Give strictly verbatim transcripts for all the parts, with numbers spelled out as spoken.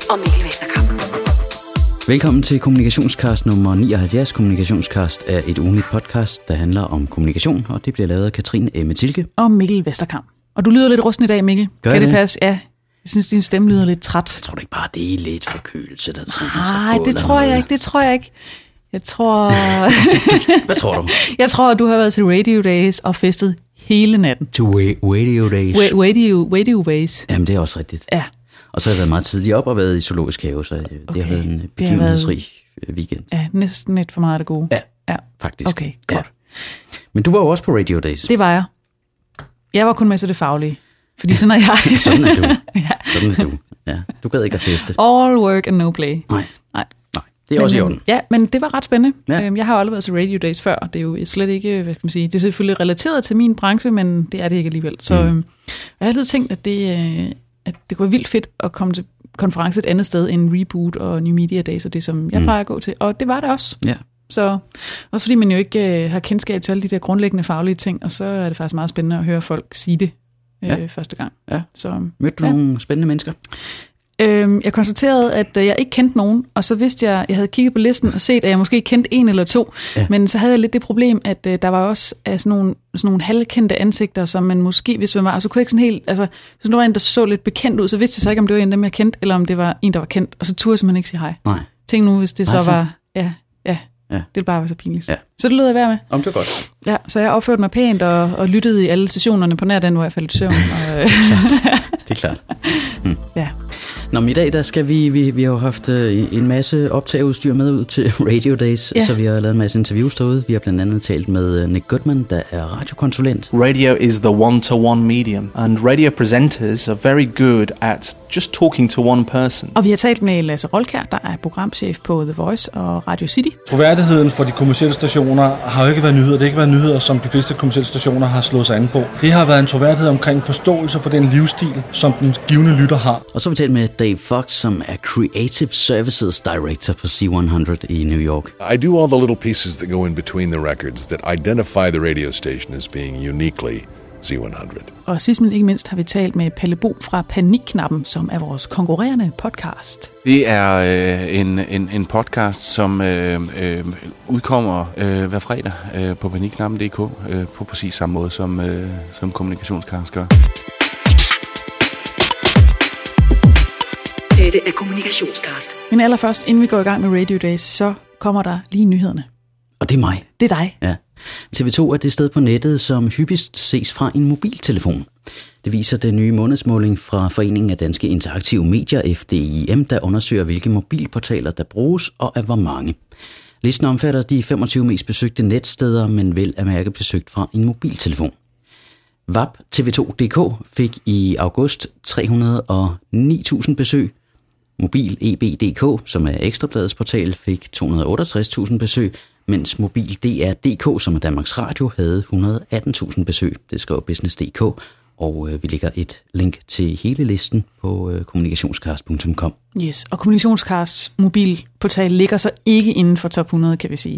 og Mikkel Vesterkamp. Velkommen til Kommunikationscast nummer nioghalvfjerds. Kommunikationscast er et ugenligt podcast, der handler om kommunikation, og det bliver lavet af Katrine Emme Tilke og Mikkel Vesterkamp. Og du lyder lidt rusten i dag, Mikkel. Gør kan det, det passe? Ja. Jeg synes, din stemme lyder lidt træt. Jeg tror ikke bare, det er lidt forkølelse, der trænger sig på. Nej, det tror jeg ikke, det tror jeg ikke. Jeg tror... Hvad tror du? Jeg tror, at du har været til Radio Days og festet hele natten. To Radio Days. Radio, Radio Days. Jamen, det er også rigtigt. Ja. Og så har jeg været meget tidligt op og været i zoologisk have, så det okay. har været en begivenhedsrig været... weekend. Ja, næsten lidt for meget af det gode. Ja, ja. faktisk. Okay, godt. Ja. Men du var jo også på Radio Days. Det var jeg. Jeg var kun med til det faglige. Fordi sådan er jeg. Sådan er du. Ja. Sådan er du. Ja, du gad ikke at feste. All work and no play. Nej. Nej. Nej. Det er men, også i orden. Ja, men det var ret spændende. Ja. Jeg har aldrig været til Radio Days før. Det er jo slet ikke, hvad skal man sige, det er selvfølgelig relateret til min branche, men det er det ikke alligevel. Så mm. jeg har altid tænkt, at det, at det kunne være vildt fedt at komme til konference et andet sted end Reboot og New Media Days og det, som jeg mm. plejer at gå til. Og det var det også. Ja. Så også fordi man jo ikke øh, har kendskab til alle de der grundlæggende faglige ting, og så er det faktisk meget spændende at høre folk sige det øh, ja. første gang. Ja. Så, mødte du ja. nogle spændende mennesker? Øhm, jeg konstaterede, at jeg ikke kendte nogen, og så vidste jeg, jeg havde kigget på listen og set, at jeg måske kendte en eller to, ja. Men så havde jeg lidt det problem, at øh, der var også øh, sådan, nogle, sådan nogle halvkendte ansigter, som man måske, hvis man var, og så kunne jeg ikke sådan helt, altså hvis der var en, der så lidt bekendt ud, så vidste jeg så ikke, om det var en af dem, jeg kendte, eller om det var en, der var kendt, og så turde jeg simpelthen ikke sige hej. Nej. Tænk nu, hvis det så altså. var, ja, ja. Ja. Det ville bare være så pinligt. Ja. Så det lød jeg være med. Om det var godt. Ja, så jeg opførte mig pænt og, og lyttede i alle stationerne på nær den, hvor jeg faldt i søvn. Og, det er klart. Det er klart. Mm. Ja. Nå, men i dag der skal vi, vi, vi har jo haft øh, en masse optageudstyr med ud til Radio Days, ja. Så vi har lavet en masse interviews derude. Vi har blandt andet talt med Nick Goodman, der er radiokonsulent. Radio is the one-to-one medium, and radio presenters are very good at just talking to one person. Og vi har talt med Lasse Rolkjær, der er programchef på The Voice og Radio City. Troværdigheden for de kommercielle stationer har jo ikke været nyheder. Det har ikke været nyheder, som de fleste kommercielle stationer har slået sig an på. Det har været en troværdighed omkring forståelse for den livsstil, som den givende lytter har. Og så har vi talt med Dave Fox, som er Creative Services Director på C hundrede i New York. I do all the little pieces that go in between the records that identify the radio station as being uniquely C hundrede. Og sidst men ikke mindst har vi talt med Palle Bo fra Panikknappen, som er vores konkurrerende podcast. Det er øh, en, en, en podcast, som øh, øh, udkommer øh, hver fredag øh, på panikknappen punktum d k øh, på præcis samme måde, som, øh, som Kommunikationscast gør. Dette er Kommunikationscast. Men allerførst, inden vi går i gang med Radio Days, så kommer der lige nyhederne. Og det er mig. Det er dig. Ja. T V to er det sted på nettet, som hyppigst ses fra en mobiltelefon. Det viser den nye månedsmåling fra Foreningen af Danske Interaktive Medier, F D I M, der undersøger, hvilke mobilportaler der bruges og af hvor mange. Listen omfatter de femogtyve mest besøgte netsteder, men vel at mærke besøgt fra en mobiltelefon. V A P T V to punktum d k fik i august tre hundrede og ni tusind besøg. Mobil E B punktum d k, som er Ekstrabladets portal, fik to hundrede og otteogtres tusind besøg, mens Mobil D R punktum d k, som er Danmarks Radio, havde et hundrede og atten tusind besøg. Det skriver Business punktum d k, og øh, vi lægger et link til hele listen på øh, kommunikationscast punktum com. Yes, og Kommunikationscasts mobilportal ligger så ikke inden for top hundrede, kan vi sige.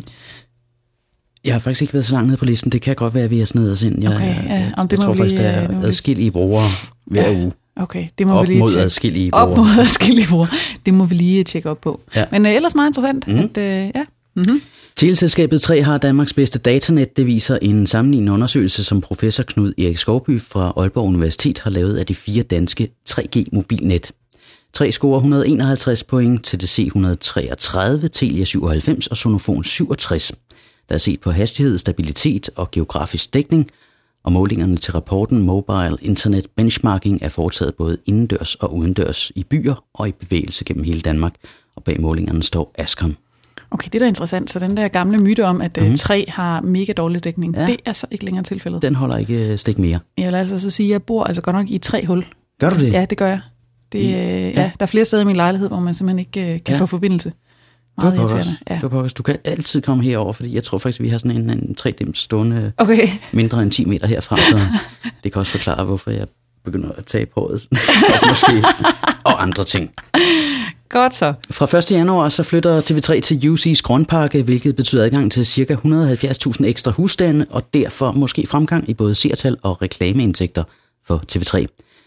Jeg har faktisk ikke været så langt nede på listen. Det kan godt være, at vi har snedet os ind. Jeg, okay, ja. jeg, Om det jeg tror vi, faktisk, der er adskillige brugere hver ja. uge. Okay, det må op vi lige mod tjekke. adskillige brugere. Op mod adskillige brugere. Det må vi lige tjekke op på. Ja. Men uh, ellers meget interessant. Mm. At, uh, ja. Mm-hmm. Teleselskabet tre har Danmarks bedste datanet. Det viser en sammenlignende undersøgelse, som professor Knud Erik Skovby fra Aalborg Universitet har lavet af de fire danske tre G mobilnet. tre scorer et hundrede og enoghalvtreds point, T D C et hundrede og treogtredive, Telia syvoghalvfems og Sonofon syvogtres. Der er set på hastighed, stabilitet og geografisk dækning, og målingerne til rapporten Mobile Internet Benchmarking er foretaget både indendørs og udendørs i byer og i bevægelse gennem hele Danmark, og bag målingerne står Ascom. Okay, det er da interessant. Så den der gamle myte om, at mm. tre har mega dårlig dækning, ja. Det er så ikke længere tilfældet. Den holder ikke stik mere. Jeg vil altså så sige, at jeg bor altså godt nok i tre hul. Gør du det? Ja, det gør jeg. Det, I, ja. Ja, der er flere steder i min lejlighed, hvor man simpelthen ikke uh, kan ja. få forbindelse. Meget du irriterende. Ja. Du, du kan altid komme herover, fordi jeg tror faktisk, at vi har sådan en, en tre-dims stående okay. mindre end ti meter herfra, så det kan også forklare, hvorfor jeg begynder at tage på håret måske, og andre ting. Godt så. Fra første januar så flytter T V tre til U C's Grønpakke, hvilket betyder adgang til ca. et hundrede og halvfjerds tusind ekstra husstande, og derfor måske fremgang i både seertal og reklameindtægter for T V tre.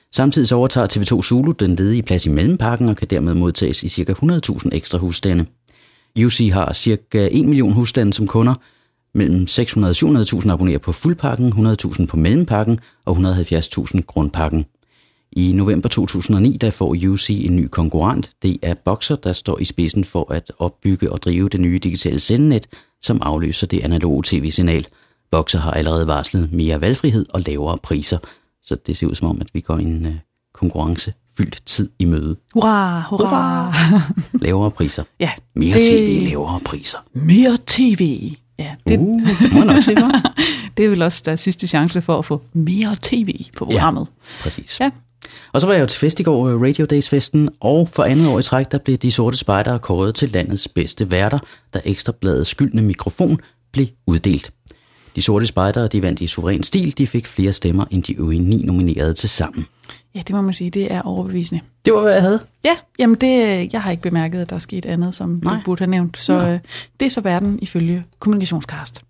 Samtidig så overtager T V to Zulu den ledige plads i Mellempakken og kan dermed modtages i ca. hundrede tusind ekstra husstande. U C har ca. en million husstande som kunder. Mellem seks hundrede og syv hundrede tusind abonnerer på fuldpakken, hundrede tusind på Mellempakken og et hundrede og halvfjerds tusind grundpakken. I november to tusind og ni der får U C en ny konkurrent. Det er Boxer, der står i spidsen for at opbygge og drive det nye digitale sendenet, som afløser det analoge tv-signal. Boxer har allerede varslet mere valgfrihed og lavere priser, så det ser ud som om, at vi går en uh, konkurrencefyldt tid i møde. Hurra, hurra! Lavere priser. Ja, mere det... tv, lavere priser. Mere tv. Ja, det, uh, må nok se godt. Det er vel også deres sidste chance for at få mere tv på programmet. Ja, præcis. Ja. Og så var jeg jo til fest i går, Radio Days-festen, og for andet år i træk, der blev De Sorte Spejdere kåret til landets bedste værter, da Ekstrabladets skyldne mikrofon blev uddelt. De Sorte Spejdere, de vandt i suveræn stil, de fik flere stemmer end de øvrige ni nominerede til sammen. Ja, det må man sige, det er overbevisende. Det var, hvad jeg havde. Ja, jamen det, jeg har ikke bemærket, at der er sket andet, som Nej. du burde have nævnt. Så øh, det er så verden ifølge Kommunikationscast.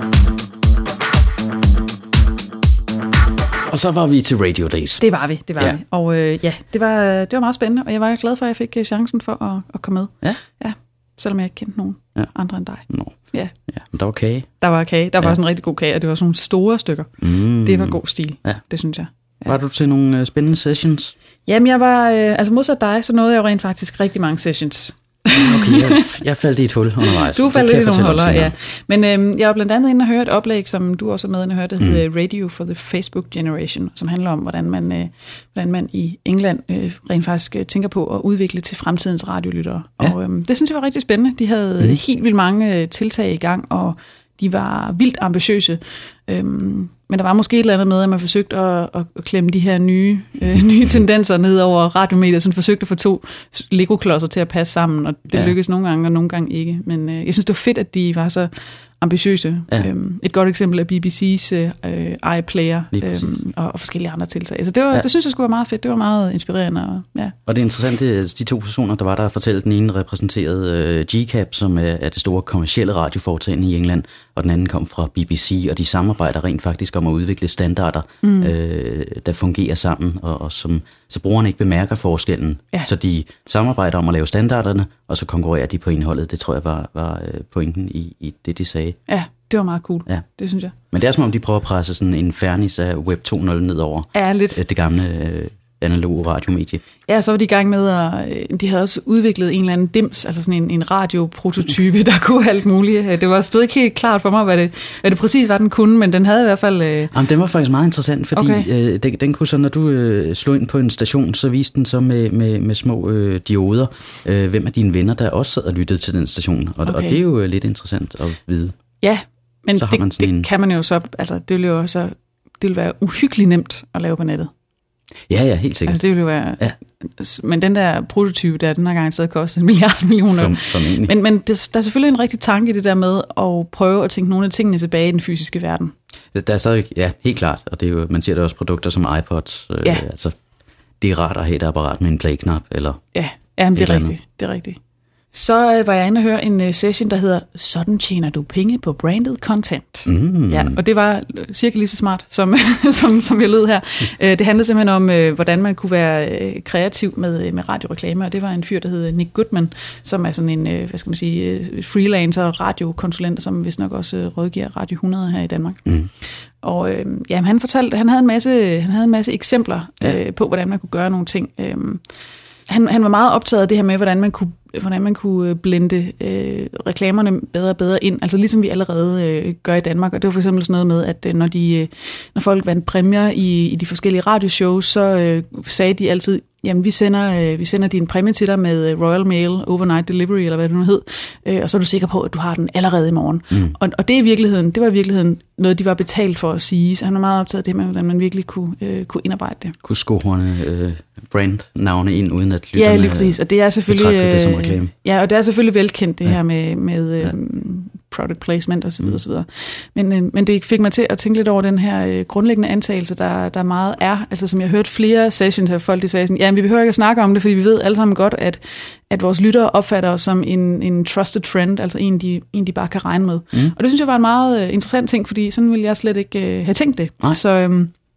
Og så var vi til Radio Days. Det var vi, det var ja. vi. Og øh, ja, det var, det var meget spændende, og jeg var glad for, at jeg fik chancen for at, at komme med. Ja. Ja, selvom jeg ikke kendte nogen ja. andre end dig. Nå. Ja. Ja, men der var kage. Der var kage. Der var ja. sådan en rigtig god kage, og det var sådan nogle store stykker. Mm. Det var god stil, ja. det synes jeg. Ja. Var du til nogle uh, spændende sessions? Jamen, jeg var, øh, altså modsat dig, så nåede jeg jo rent faktisk rigtig mange sessions. Okay, jeg, jeg faldt i et hul undervejs. Du faldt lidt i nogle huller, ja. Men øhm, jeg var blandt andet inde og høre et oplæg, som du også er med inde og høre, der mm. hedder Radio for the Facebook Generation, som handler om, hvordan man, øh, hvordan man i England øh, rent faktisk øh, tænker på at udvikle til fremtidens radiolyttere. Ja. Og øhm, det synes jeg var rigtig spændende. De havde mm. helt vildt mange øh, tiltag i gang, og de var vildt ambitiøse. Øhm, men der var måske et eller andet med, at man forsøgte at, at, at klemme de her nye, øh, nye tendenser ned over radiomedier, som forsøgte at få to Lego-klodser til at passe sammen, og det ja. lykkedes nogle gange, og nogle gange ikke. Men øh, jeg synes, det var fedt, at de var så ambitiøse. Ja. Øhm, et godt eksempel er B B C's øh, iPlayer øhm, og, og forskellige andre tiltag. Altså det, var, ja. det synes jeg skulle være meget fedt. Det var meget inspirerende. Og, ja. og det er interessant, det, de to personer, der var der, fortalte, den ene repræsenterede øh, G C A P, som er, er det store kommercielle radioforetagende i England, og den anden kom fra B B C, og de samarbejder rent faktisk om at udvikle standarder, mm. øh, der fungerer sammen, og, og som så brugerne ikke bemærker forskellen. Ja. Så de samarbejder om at lave standarderne, og så konkurrerer de på indholdet. Det tror jeg var, var pointen i, i det, de sagde. Ja, det var meget cool. Ja. Det synes jeg. Men det er som om, de prøver at presse sådan en fernis af Web to punkt nul nedover. Ja, lidt. Det gamle øh, analoge radiomedie. Ja, så var de i gang med, at de havde også udviklet en eller anden dims, altså sådan en, en radioprototype, der kunne alt muligt. Det var stod ikke helt klart for mig, hvad det, hvad det præcis var, den kunne, men den havde i hvert fald... Øh... Jamen, den var faktisk meget interessant, fordi okay. øh, den, den kunne så, når du øh, slog ind på en station, så viste den så med, med, med små øh, dioder, øh, hvem af dine venner, der også sad og lyttede til den station. Og, okay. og det er jo lidt interessant at vide. Ja, men så det, det en... kan man jo så... Altså, det vil jo så... Det vil være uhyggeligt nemt at lave på nettet. Ja, ja, helt sikkert. Altså det ville jo være... Ja. Men den der prototype der, den har garanteret kostet en milliard millioner. Som, som men men det, der er selvfølgelig en rigtig tanke i det der med at prøve at tænke nogle af tingene tilbage i den fysiske verden. Der er stadig, ja, helt klart. Og det er jo, man ser det også produkter som iPods. Ja. Øh, altså, det er rart at have et apparat med en play-knap. Eller ja, ja men det er rigtigt. Det er rigtigt. Så øh, var jeg inde og høre en øh, session, der hedder Sådan tjener du penge på branded content. Mm. Ja, og det var cirka lige så smart, som, som, som jeg lød her. Øh, det handlede simpelthen om, øh, hvordan man kunne være øh, kreativ med, med radioreklamer, og det var en fyr, der hedder Nick Goodman, som er sådan en øh, hvad skal man sige, øh, freelancer radiokonsulent, som vist nok også øh, rådgiver Radio hundrede her i Danmark. Mm. Og øh, ja, han fortalte, han havde en masse, han havde en masse eksempler ja. øh, på, hvordan man kunne gøre nogle ting. Øh, han, han var meget optaget af det her med, hvordan man kunne hvordan man kunne blende øh, reklamerne bedre og bedre ind, altså ligesom vi allerede øh, gør i Danmark. Og det var for eksempel sådan noget med, at øh, når, de, øh, når folk vandt præmier i, i de forskellige radioshows, så øh, sagde de altid, jamen vi sender, øh, vi sender din præmie til dig med Royal Mail Overnight Delivery, eller hvad det nu hed, øh, og så er du sikker på, at du har den allerede i morgen. Mm. Og, og det, er i virkeligheden, det var i virkeligheden noget, de var betalt for at sige, så han var meget optaget af det med, hvordan man virkelig kunne, øh, kunne indarbejde det. Kunne skohorne øh, brandnavne ind, uden at lytterne ja, lige præcis. Og det er selvfølgelig, det som reklame. Ja, og det er selvfølgelig velkendt, det ja. her med, med ja. øhm, product placement osv. Mm. osv. Men, øh, men det fik mig til at tænke lidt over den her øh, grundlæggende antagelse, der, der meget er. Altså som jeg har hørt flere sessions af folk, de sagde sådan, ja, vi behøver ikke at snakke om det, fordi vi ved alle sammen godt, at, at vores lyttere opfatter os som en, en trusted friend, altså en de, en, de bare kan regne med. Mm. Og det synes jeg var en meget øh, interessant ting, fordi sådan ville jeg slet ikke øh, have tænkt det. Nej. Så... Øhm,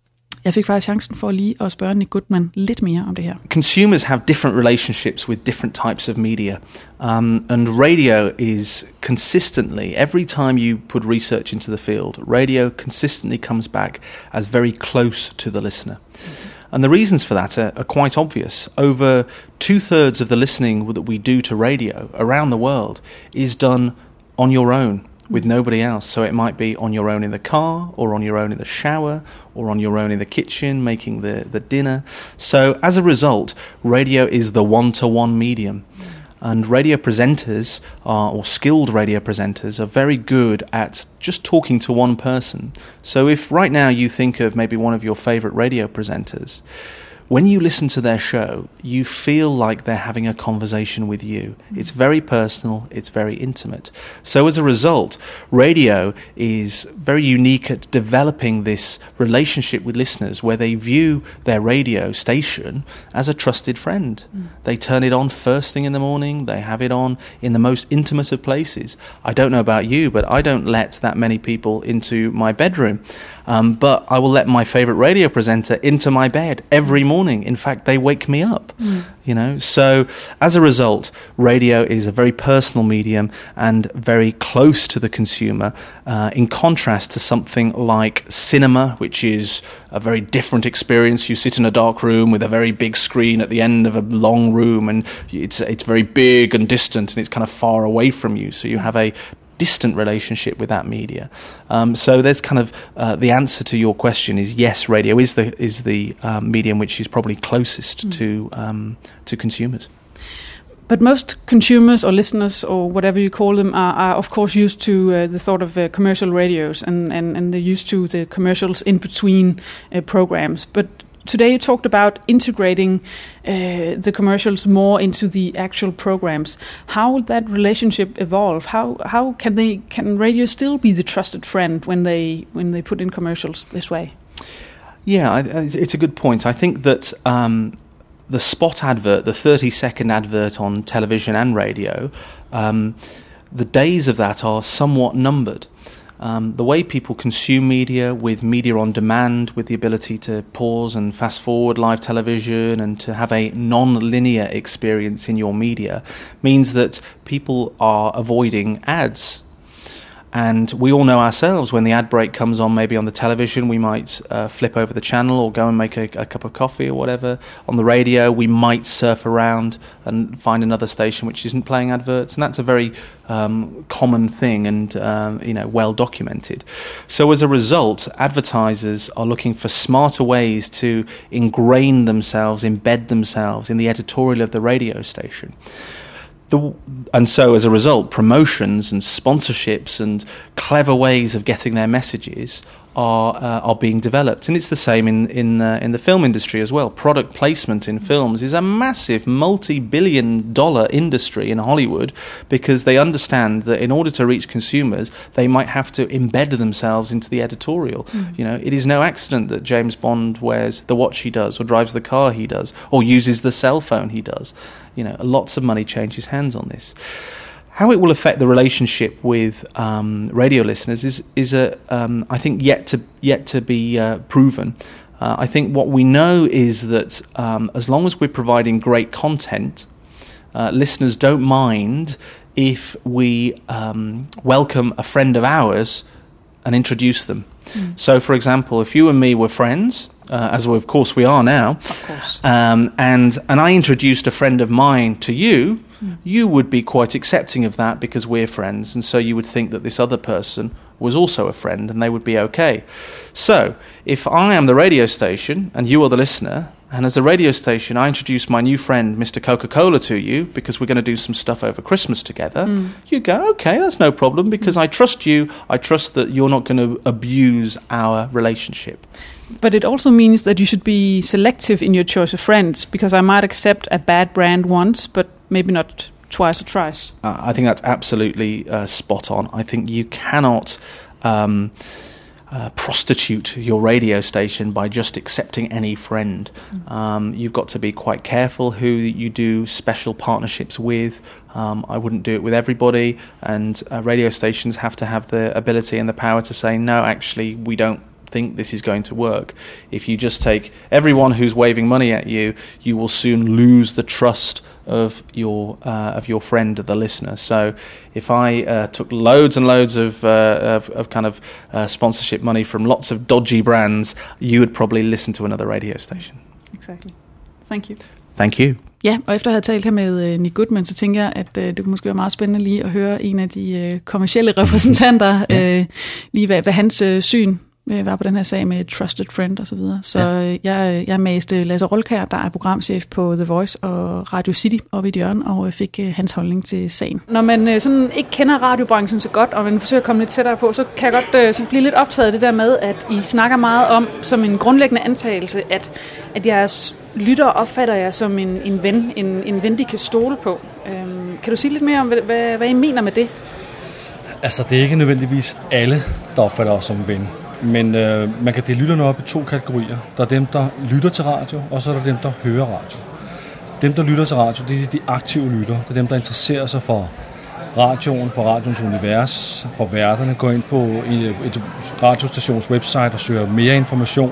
Jeg fik faktisk chancen for lige at spørge Nick Goodman lidt mere om det her. Consumers have different relationships with different types of media. Um, and radio is consistently, every time you put research into the field, radio consistently comes back as very close to the listener. And the reasons for that are, are quite obvious. Over two-thirds of the listening that we do to radio around the world is done on your own, with nobody else. So it might be on your own in the car, or on your own in the shower, or on your own in the kitchen making the, the dinner. So as a result, radio is the one-to-one medium. And radio presenters, are, or skilled radio presenters, are very good at just talking to one person. So if right now you think of maybe one of your favorite radio presenters, when you listen to their show, you feel like they're having a conversation with you. It's very personal, it's very intimate. So as a result, radio is very unique at developing this relationship with listeners where they view their radio station as a trusted friend. Mm. They turn it on first thing in the morning, they have it on in the most intimate of places. I don't know about you, but I don't let that many people into my bedroom. Um, but I will let my favorite radio presenter into my bed every morning. In fact, they wake me up, mm. you know. So as a result, radio is a very personal medium and very close to the consumer, uh, in contrast to something like cinema, which is a very different experience. You sit in a dark room with a very big screen at the end of a long room, and it's it's very big and distant, and it's kind of far away from you. So you have a distant relationship with that media. Um, so there's kind of uh, the answer to your question is yes, radio is the is the um, medium which is probably closest mm. to um, to consumers. But most consumers or listeners or whatever you call them are, are of course used to uh, the thought of uh, commercial radios and, and, and they're used to the commercials in between uh, programs. But today you talked about integrating uh, the commercials more into the actual programs. How will that relationship evolve? How how can they can radio still be the trusted friend when they when they put in commercials this way? Yeah, I, it's a good point. I think that um, the spot advert, the thirty second advert on television and radio, um, the days of that are somewhat numbered. Um, the way people consume media, with media on demand, with the ability to pause and fast forward live television and to have a non-linear experience in your media, means that people are avoiding ads. And we all know ourselves, when the ad break comes on, maybe on the television, we might uh, flip over the channel or go and make a, a cup of coffee or whatever. On the radio, we might surf around and find another station which isn't playing adverts. And that's a very um, common thing and um, you know, well documented. So as a result, advertisers are looking for smarter ways to ingrain themselves, embed themselves in the editorial of the radio station. The, and so, as a result, promotions and sponsorships and clever ways of getting their messages are uh, are being developed, and it's the same in in uh, in the film industry as well. Product placement in films is a massive multi-billion-dollar industry in Hollywood because they understand that in order to reach consumers, they might have to embed themselves into the editorial. Mm. You know, it is no accident that James Bond wears the watch he does, or drives the car he does, or uses the cell phone he does. You know, lots of money changes hands on this. How it will affect the relationship with um, radio listeners is is a um, I think yet to yet to be uh, proven. Uh, I think what we know is that um, as long as we're providing great content, uh, listeners don't mind if we um, welcome a friend of ours and introduce them. Mm. So, for example, if you and me were friends, uh, as we, of course we are now, of course. Um, and and I introduced a friend of mine to you, mm. you would be quite accepting of that because we're friends, and so you would think that this other person was also a friend and they would be okay. So, if I am the radio station and you are the listener, and as a radio station I introduce my new friend Mister Coca-Cola to you because we're going to do some stuff over Christmas together, mm. you go, okay, that's no problem because mm. I trust you, I trust that you're not going to abuse our relationship. But it also means that you should be selective in your choice of friends, because I might accept a bad brand once, but maybe not twice or thrice. Uh, I think that's absolutely uh, spot on. I think you cannot um, uh, prostitute your radio station by just accepting any friend. Mm. Um, you've got to be quite careful who you do special partnerships with. Um, I wouldn't do it with everybody, and uh, radio stations have to have the ability and the power to say, no, actually, we don't think this is going to work. If you just take everyone who's waving money at you, you will soon lose the trust of your uh, of your friend, the listener. So if I uh, took loads and loads of, uh, of, of kind of uh, sponsorship money from lots of dodgy brands, you would probably listen to another radio station. Exactly. Thank you. Thank you. Ja, og efter at have talt her med uh, Nick Goodman, så tænker jeg, at uh, det kunne måske være meget spændende lige at høre en af de uh, kommercielle repræsentanter, ja. uh, lige hvad, hvad hans uh, syn uh, var på den her sag med Trusted Friend og så videre. Så ja. uh, jeg, jeg mæste Lasse Rolkær, der er programchef på The Voice og Radio City oppe i et hjørne, og uh, fik uh, hans holdning til sagen. Når man uh, sådan ikke kender radiobranchen så godt, og man forsøger at komme lidt tættere på, så kan jeg godt uh, så blive lidt optaget af det der med, at I snakker meget om, som en grundlæggende antagelse, at, at jeres lytter opfatter jeg som en, en ven, en, en ven, de kan stole på. Øhm, kan du sige lidt mere om, hvad, hvad I mener med det? Altså, det er ikke nødvendigvis alle, der opfatter os som ven. Men øh, man kan dele lytterne op i to kategorier. Der er dem, der lytter til radio, og så er der dem, der hører radio. Dem, der lytter til radio, det er de aktive lytter. Det er dem, der interesserer sig for radioen, for radions univers, for værterne. Går ind på et radiostations website og søger mere information.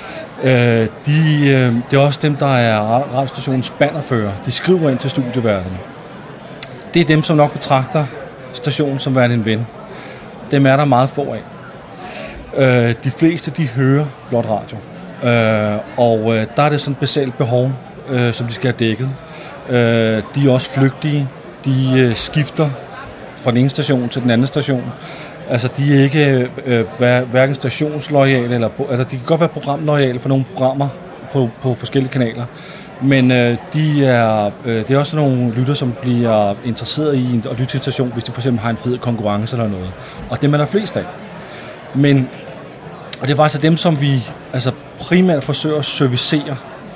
Øh, de, øh, det er også dem, der er radiostationens bannerfører. De skriver ind til studieværterne. Det er dem, som nok betragter stationen som værende en ven. Dem er der meget få af. Øh, de fleste, de hører blot radio. Øh, og øh, der er det sådan et basalt behov, øh, som de skal have dækket. Øh, de er også flygtige. De øh, skifter fra den ene station til den anden station. Altså, de er ikke øh, hverken stationsloyale, eller, altså, de kan godt være programloyale for nogle programmer på, på forskellige kanaler, men øh, de er, øh, det er også nogle lytter, som bliver interesseret i at lytte til en station, hvis de for eksempel har en fed konkurrence eller noget. Og dem er der flest af. Men, og det er faktisk dem, som vi altså, primært forsøger at servicere,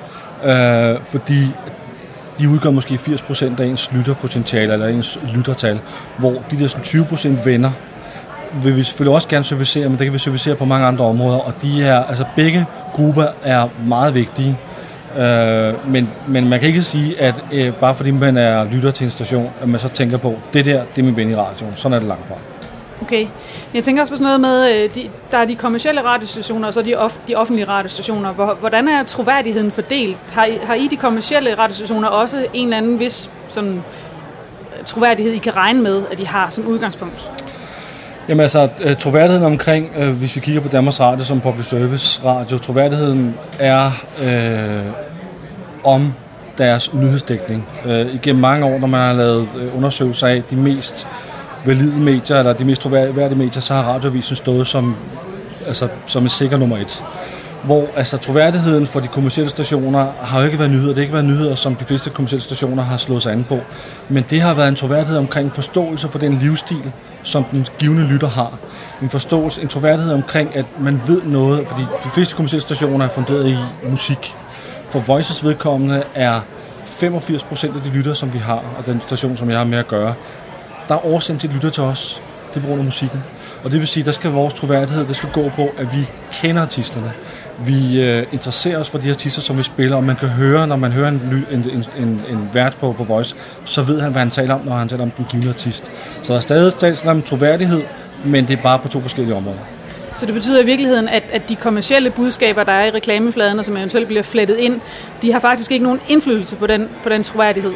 øh, fordi de udgør måske firs procent af ens lytterpotentiale, eller ens lyttertal, hvor de der sådan tyve procent venner, vil vi selvfølgelig også gerne servicere, men det kan vi servicere på mange andre områder, og de er, altså begge grupper er meget vigtige, øh, men, men man kan ikke sige, at øh, bare fordi man er lytter til en station, at man så tænker på, det der, det er min ven i radioen. Sådan er det langt fra. Okay. Jeg tænker også på sådan noget med, de, der er de kommercielle radiostationer, og så de, off, de offentlige radiostationer. Hvordan er troværdigheden fordelt? Har I, har I de kommercielle radiostationer også en eller anden vis sådan, troværdighed, I kan regne med, at de har som udgangspunkt? Jamen altså, troværdigheden omkring, øh, hvis vi kigger på Danmarks Radio som public service radio, troværdigheden er øh, om deres nyhedsdækning. Øh, igennem mange år, når man har lavet øh, undersøgelser af de mest valide medier, eller de mest troværdige medier, så har Radioavisen stået som, altså, som et sikker nummer et. Hvor altså, troværdigheden for de kommercielle stationer har jo ikke været nyheder. Det har ikke været nyheder, som de fleste kommercielle stationer har slået sig an på. Men det har været en troværdighed omkring forståelse for den livsstil, som den givende lytter har. En forståelse, en troværdighed omkring, at man ved noget, fordi de fleste kommercielle stationer er funderet i musik. For Voices vedkommende er femogfirs procent af de lytter, som vi har, og den station, som jeg har med at gøre, der er årsagen til, at de lytter til os. Det er på grund af musikken. Og det vil sige, at der skal vores troværdighed, det skal gå på, at vi kender artisterne. Vi øh, interesserer os for de artister, som vi spiller, og man kan høre, når man hører en, en, en, en, en vært på, på Voice, så ved han, hvad han taler om, når han taler om den givende artist. Så der er stadig talt om troværdighed, men det er bare på to forskellige områder. Så det betyder i virkeligheden, at, at de kommercielle budskaber, der er i reklamefladerne, som eventuelt bliver flettet ind, de har faktisk ikke nogen indflydelse på den, på den troværdighed?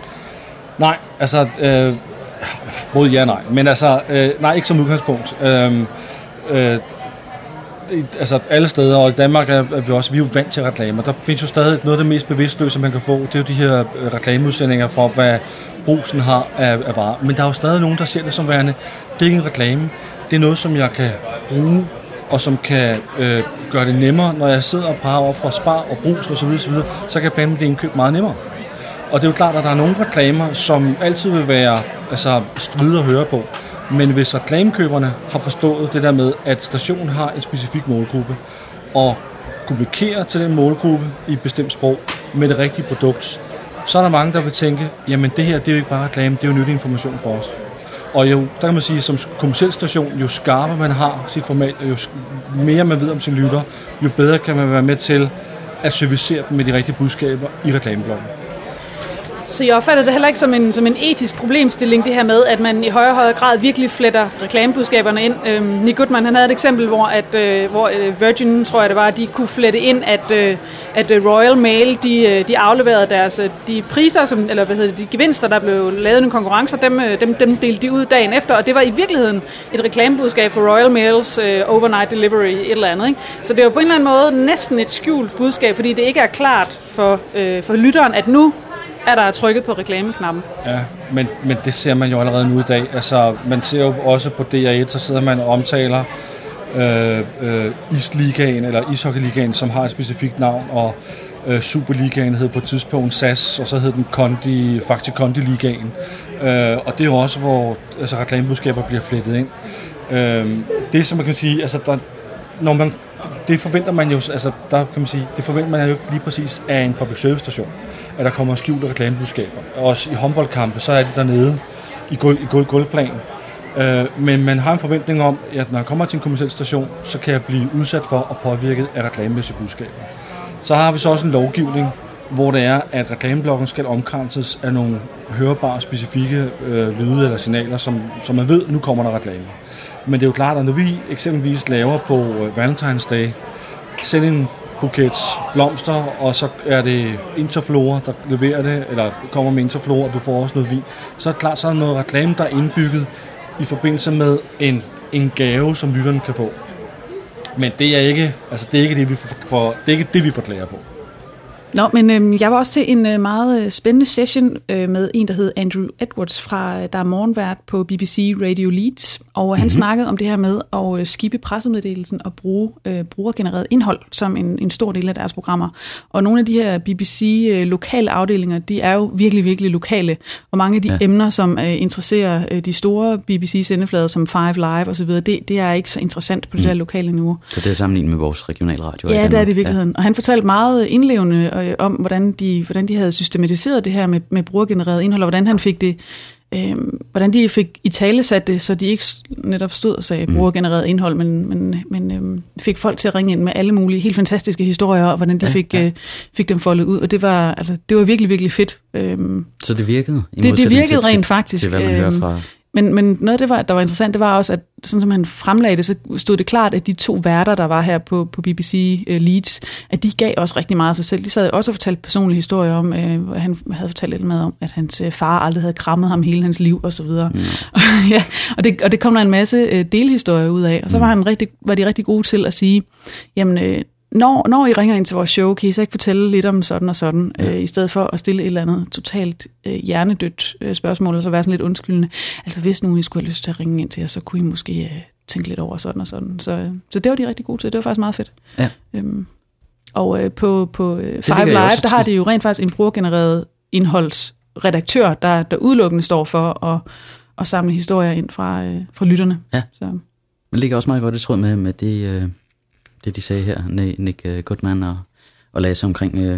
Nej, altså... Øh, både ja og nej. Men altså, øh, nej, ikke som udgangspunkt. Øh, øh, det, altså, alle steder, og i Danmark er, er vi også, vi er jo vant til reklamer. Der findes jo stadig noget af det mest bevidstløse, man kan få. Det er jo de her reklameudsendinger for, hvad Brugsen har af, af varer. Men der er jo stadig nogen, der ser det som værende. Det er ikke en reklame. Det er noget, som jeg kan bruge, og som kan øh, gøre det nemmere, når jeg sidder og parer op for Spar og Brugsen osv., osv., så kan jeg planlægge det indkøb meget nemmere. Og det er jo klart, at der er nogle reklamer, som altid vil være altså, stride at høre på. Men hvis reklamekøberne har forstået det der med, at stationen har en specifik målgruppe, og kommunikerer til den målgruppe i et bestemt sprog med det rigtige produkt, så er der mange, der vil tænke, jamen det her, det er jo ikke bare reklame, det er jo nyttig information for os. Og jo, der kan man sige, som kommerciel station, jo skarpere man har sit format, jo mere man ved om sin lytter, jo bedre kan man være med til at servicere dem med de rigtige budskaber i reklameblokken. Så jeg opfatter det heller ikke som en, som en etisk problemstilling, det her med, at man i højere og højere grad virkelig fletter reklamebudskaberne ind. Øhm, Nick Goodman, han havde et eksempel, hvor, at, øh, hvor øh, Virgin, tror jeg det var, de kunne flette ind, at, øh, at Royal Mail, de, de afleverede deres de priser, som, eller hvad hedder det, de gevinster, der blev lavet i konkurrencer, dem, dem, dem delte de ud dagen efter, og det var i virkeligheden et reklamebudskab for Royal Mails øh, overnight delivery, et eller andet. Ikke? Så det var på en eller anden måde næsten et skjult budskab, fordi det ikke er klart for, øh, for lytteren, at nu er der trykket på reklameknappen. Ja, men, men det ser man jo allerede nu i dag. Altså, man ser jo også på D R et, så sidder man og omtaler øh, øh, Isligaen, eller Ishockeyligaen, som har et specifikt navn, og øh, Superligaen hed på et tidspunkt S A S, og så hed den Kondi, faktisk Kondi-ligaen. Øh, og det er jo også, hvor altså, reklamebudskaber bliver flettet ind. Øh, det, som man kan sige, altså, der, når man, det forventer man jo, altså, der kan man sige, det forventer man jo lige præcis af en public service station, at der kommer skjulte reklamebudskaber. Også i håndboldkampe, så er det dernede i gulv, i gulv, gulvplan. Øh, men man har en forventning om, at når jeg kommer til en kommerciel station, så kan jeg blive udsat for og påvirket af reklamemæssige budskaber. Så har vi så også en lovgivning, hvor det er, at reklameblokken skal omkranses af nogle hørbare, specifikke øh, lyde eller signaler, som, som man ved, nu kommer der reklamer. Men det er jo klart, at når vi eksempelvis laver på øh, Valentine's Day, send en buket blomster, og så er det Interflora, der leverer det, eller kommer med Interflora, og du får også noget vin, så er det klart, så er der noget reklame, der er indbygget i forbindelse med en, en gave, som lytteren kan få. Men det er ikke, altså det er ikke det, vi for, for, det er ikke det, vi forklarer på. Nå, men øh, jeg var også til en øh, meget spændende session øh, med en, der hed Andrew Edwards, fra, der er morgenvært på B B C Radio Leeds, og mm-hmm. han snakkede om det her med at øh, skippe pressemeddelelsen og bruge øh, brugergenereret indhold som en, en stor del af deres programmer. Og nogle af de her B B C øh, lokale afdelinger, de er jo virkelig, virkelig lokale, og mange af de ja. emner, som øh, interesserer øh, de store B B C-sendeflader, som Five Live osv., det, det er ikke så interessant på det mm. der lokale niveau. Så det er sammenlignet med vores regionalradio? Ja, det er det i virkeligheden. Ja. Og han fortalte meget indlevende øh, om, hvordan de, hvordan de havde systematiseret det her med, med brugergenereret indhold, og hvordan han fik det, øh, hvordan de fik italesat det, så de ikke netop stod og sagde mm. brugergenereret indhold, men, men, men øh, fik folk til at ringe ind med alle mulige helt fantastiske historier, og hvordan de ja, fik, ja. Øh, fik dem foldet ud, og det var, altså, det var virkelig, virkelig fedt. Øh, så det virkede? I det, det virkede til, rent faktisk. Til, hvad man øh, hører fra... Men, men noget, det var, der var interessant, det var også, at sådan som han fremlagde det, så stod det klart, at de to værter, der var her på, på B B C uh, Leeds, at de gav også rigtig meget af sig selv. De sad også og fortalte personlige historier om, uh, han havde fortalt lidt med om, at hans uh, far aldrig havde krammet ham hele hans liv, og så videre. Mm. ja, og, det, og det kom der en masse uh, delhistorier ud af, og så var, han rigtig, var de rigtig gode til at sige, jamen... Uh, Når, når I ringer ind til vores show, kan I så ikke fortælle lidt om sådan og sådan, ja. øh, i stedet for at stille et eller andet totalt øh, hjernedødt øh, spørgsmål, og så være sådan lidt undskyldende. Altså hvis nu I skulle have lyst til at ringe ind til jer, så kunne I måske øh, tænke lidt over sådan og sådan. Så, øh, så det var de rigtig gode til. Det var faktisk meget fedt. Ja. Øhm, og øh, på, på øh, Five Live, der har de jo rent faktisk en brugergenereret indholdsredaktør, der, der udelukkende står for at, at samle historier ind fra, øh, fra lytterne. Ja. Så. Det ligger også meget godt i tråd med, med det... Øh det de sagde her, Nick Goodman og, og Lasse omkring øh,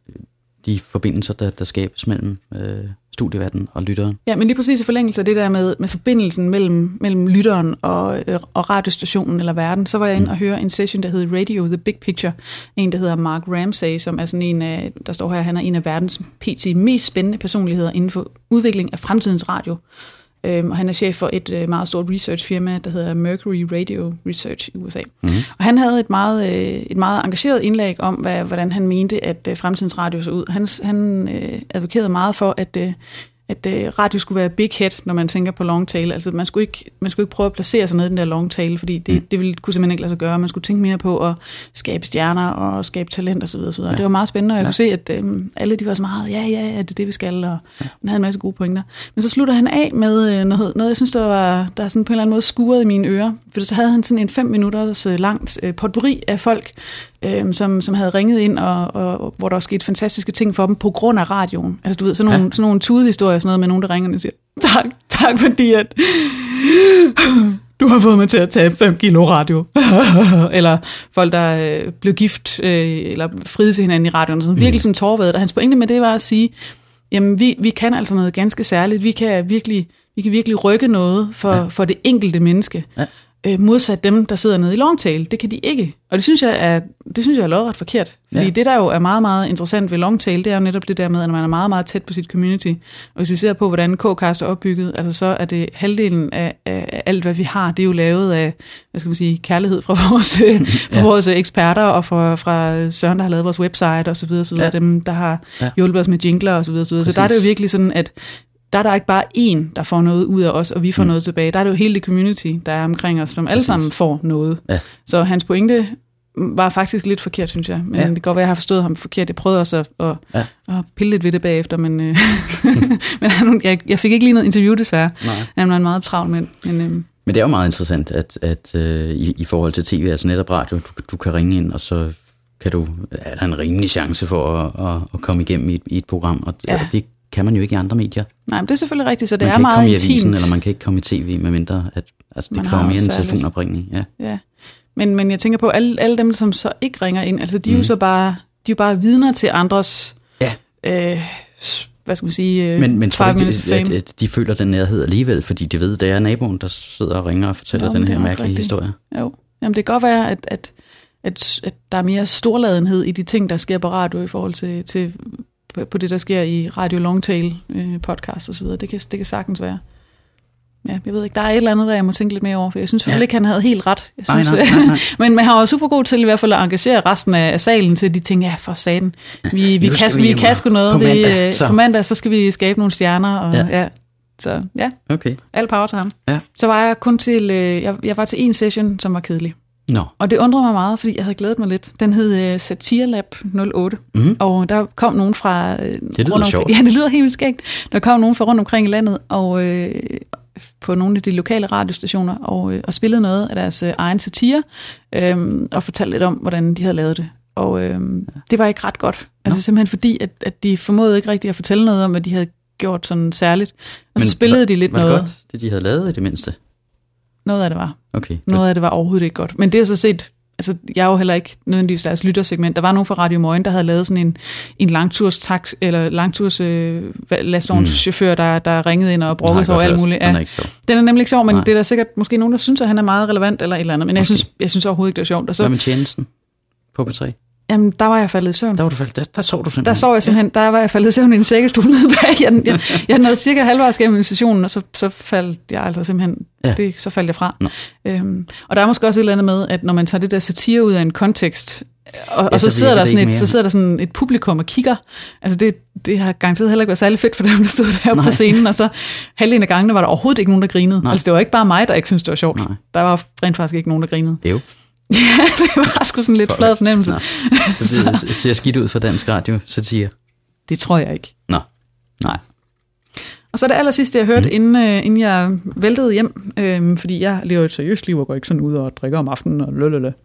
de forbindelser, der, der skabes mellem øh, studieværten og lytteren. Ja, men lige præcis i forlængelse af det der med, med forbindelsen mellem, mellem lytteren og, øh, og radiostationen eller verden, så var jeg inde og høre en session, der hedder Radio The Big Picture. En, der hedder Mark Ramsay, som er sådan en af, der står her, han er en af verdens P T mest spændende personligheder inden for udvikling af fremtidens radio. Øhm, og han er chef for et øh, meget stort researchfirma, der hedder Mercury Radio Research i U S A. Mm-hmm. Og han havde et meget, øh, et meget engageret indlæg om, hvad, hvordan han mente, at øh, fremtidens radio så ud. Han, han øh, advokerede meget for, at, øh, at øh, radio skulle være big head, når man tænker på long tail. Altså man skulle ikke, man skulle ikke prøve at placere sig ned i den der long tail, fordi det, mm. det ville, kunne simpelthen ikke lade sig gøre. Man skulle tænke mere på at skabe stjerner og skabe talent osv. osv. Ja. Det var meget spændende, og jeg ja. kunne se, at øh, alle de var så meget, ja, ja, ja, det er det, vi skal, og ja. han havde en masse gode pointer. Men så slutter han af med øh, noget, noget, jeg synes, der var der sådan på en eller anden måde skuret i mine ører, for så havde han sådan en fem minutters øh, langt øh, potpourri af folk, øh, som, som havde ringet ind, og, og hvor der var sket fantastiske ting for dem på grund af radioen. Altså du ved, sådan nogle, ja. sådan nogle tudehistorier, sådan noget med nogen, der ringer og siger, tak, tak fordi at du har fået mig til at tabe fem kilo radio. Eller folk, der øh, blev gift, øh, eller friede til hinanden i radioen. Sådan, virkelig sådan tårvædet. Og hans pointe med det var at sige, jamen vi, vi kan altså noget ganske særligt. Vi kan virkelig, vi kan virkelig rykke noget for, ja. for det enkelte menneske. Ja. Øh, modsat dem, der sidder nede i Longtail. Det kan de ikke. Og det synes jeg er, det synes jeg er lodret forkert. Fordi ja. det, der jo er meget, meget interessant ved Longtail, det er jo netop det der med, at man er meget, meget tæt på sit community. Og hvis vi ser på, hvordan K-Cast er opbygget, altså så er det halvdelen af, af alt, hvad vi har, det er jo lavet af, hvad skal man sige, kærlighed fra vores, fra ja. vores eksperter, og fra, fra Søren, der har lavet vores website, og så videre, så videre. Ja. Dem, der har ja. hjulpet os med jingler, og så videre, så videre. Så der er det jo virkelig sådan, at der er der ikke bare én, der får noget ud af os, og vi får mm. noget tilbage. Der er det jo hele det community, der er omkring os, som alle Præcis. sammen får noget. Ja. Så hans pointe var faktisk lidt forkert, synes jeg. Men ja. det kan godt være, at jeg har forstået ham forkert. Jeg prøvede også at, at, ja. at pille lidt ved det bagefter, men, øh, men jeg, jeg fik ikke lige noget interview, desværre. Nej. Han var en meget travl mand. Men, øh, men det er jo meget interessant, at, at øh, i, i forhold til tv, altså netop radio, du, du kan ringe ind, og så kan du, er der en rimelig chance for at, at, at komme igennem i et, i et program, og ja. det kan man jo ikke i andre medier. Nej, men det er selvfølgelig rigtigt, så det man er meget intimt. Man kan ikke komme i avisen, eller man kan ikke komme i tv, medmindre at altså, det kræver mere en telefonopringning. Ja. Ja. Men, men jeg tænker på, alle, alle dem, som så ikke ringer ind, altså de er mm. jo så bare, de er jo bare vidner til andres, ja. øh, hvad skal man sige, men, men tror du ikke, at, at de føler den nærhed alligevel, fordi de ved, det er naboen, der sidder og ringer og fortæller jo, den her mærkelige rigtigt. historie? Jo, jamen det kan godt være, at, at, at, at der er mere storladenhed i de ting, der sker på radio i forhold til, til på det, der sker i Radio Longtail øh, podcast og så videre. Det kan, det kan sagtens være. Ja, jeg ved ikke, der er et eller andet, der jeg må tænke lidt mere over, for jeg synes selvfølgelig ja. ikke, han havde helt ret. Jeg synes, nej, nej, nej, nej. Men man har jo super god til i hvert fald at engagere resten af, af salen til, at de tænker, ja, for satan, vi, vi, kan, vi kan sgu noget. På mandag, vi, så. På mandag, så skal vi skabe nogle stjerner. Og, ja. Ja, så ja, okay. Al power til ham. Ja. Så var jeg kun til, øh, jeg, jeg var til en session, som var kedelig. No. Og det undrede mig meget, fordi jeg havde glædet mig lidt. Den hed uh, Satirelab nul otte, mm. og der kom nogen fra... Uh, det lyder sjovt. Ja, det lyder helt vildt skægt. Der kom nogen fra rundt omkring i landet, og uh, på nogle af de lokale radiostationer, og, uh, og spillede noget af deres uh, egen satire, um, og fortalte lidt om, hvordan de havde lavet det. Og uh, ja. det var ikke ret godt. Altså no. simpelthen fordi, at, at de formåede ikke rigtigt at fortælle noget om, hvad de havde gjort sådan særligt. Og Men så spillede var, de lidt var noget. Var det godt, det de havde lavet i det mindste? Noget af det var. Okay, Noget af det var overhovedet ikke godt. Men det er så set, altså jeg er jo heller ikke nødvendigvis deres lyttersegment. Der var nogen fra Radio Moin, der havde lavet sådan en, en langturs tax, eller langturs øh, lastvognschauffør, mm. der, der ringede ind og brokkede sig over alt muligt. Ja. Den er ikke sjov. Den er nemlig ikke sjov, men Nej. det er der sikkert måske nogen, der synes, at han er meget relevant eller et eller andet. Men jeg synes, jeg synes overhovedet ikke, det er sjovt. Og så, hvad med tjenesten på P tre? Jamen, der var jeg faldet i søvn. Der var du faldet, der, der sov du simpelthen. Der sov jeg simpelthen, ja. der var jeg faldet i søvn i en sækkestol nede bag. Jeg, jeg, jeg nåede cirka halvvejs gennem sessionen, og så, så faldt jeg altså simpelthen, ja. det, så faldt jeg fra. Øhm, og der er måske også et eller andet med, at når man tager det der satire ud af en kontekst, og, ja, og så, så, sidder der sådan et, så sidder der sådan et publikum og kigger, altså det, det har garanteret heller ikke været særlig fedt for dem, der stod der Nej. på scenen, og så halvdelen af gangene var der overhovedet ikke nogen, der grinede. Nej. Altså det var ikke bare mig, der ikke syntes, det var sjovt. Nej. Der var rent faktisk ikke nogen, der grinede. Jo. Ja, det var sgu sådan lidt Godt. flad fornemmelse. Nå. Så det ser skidt ud for dansk radio, satire. Det tror jeg ikke. Nå. Nej. Og så det aller sidste, jeg hørte, mm. inden, uh, inden jeg væltede hjem, øh, fordi jeg lever et seriøst liv og går ikke sådan ud og drikker om aftenen og lølølle.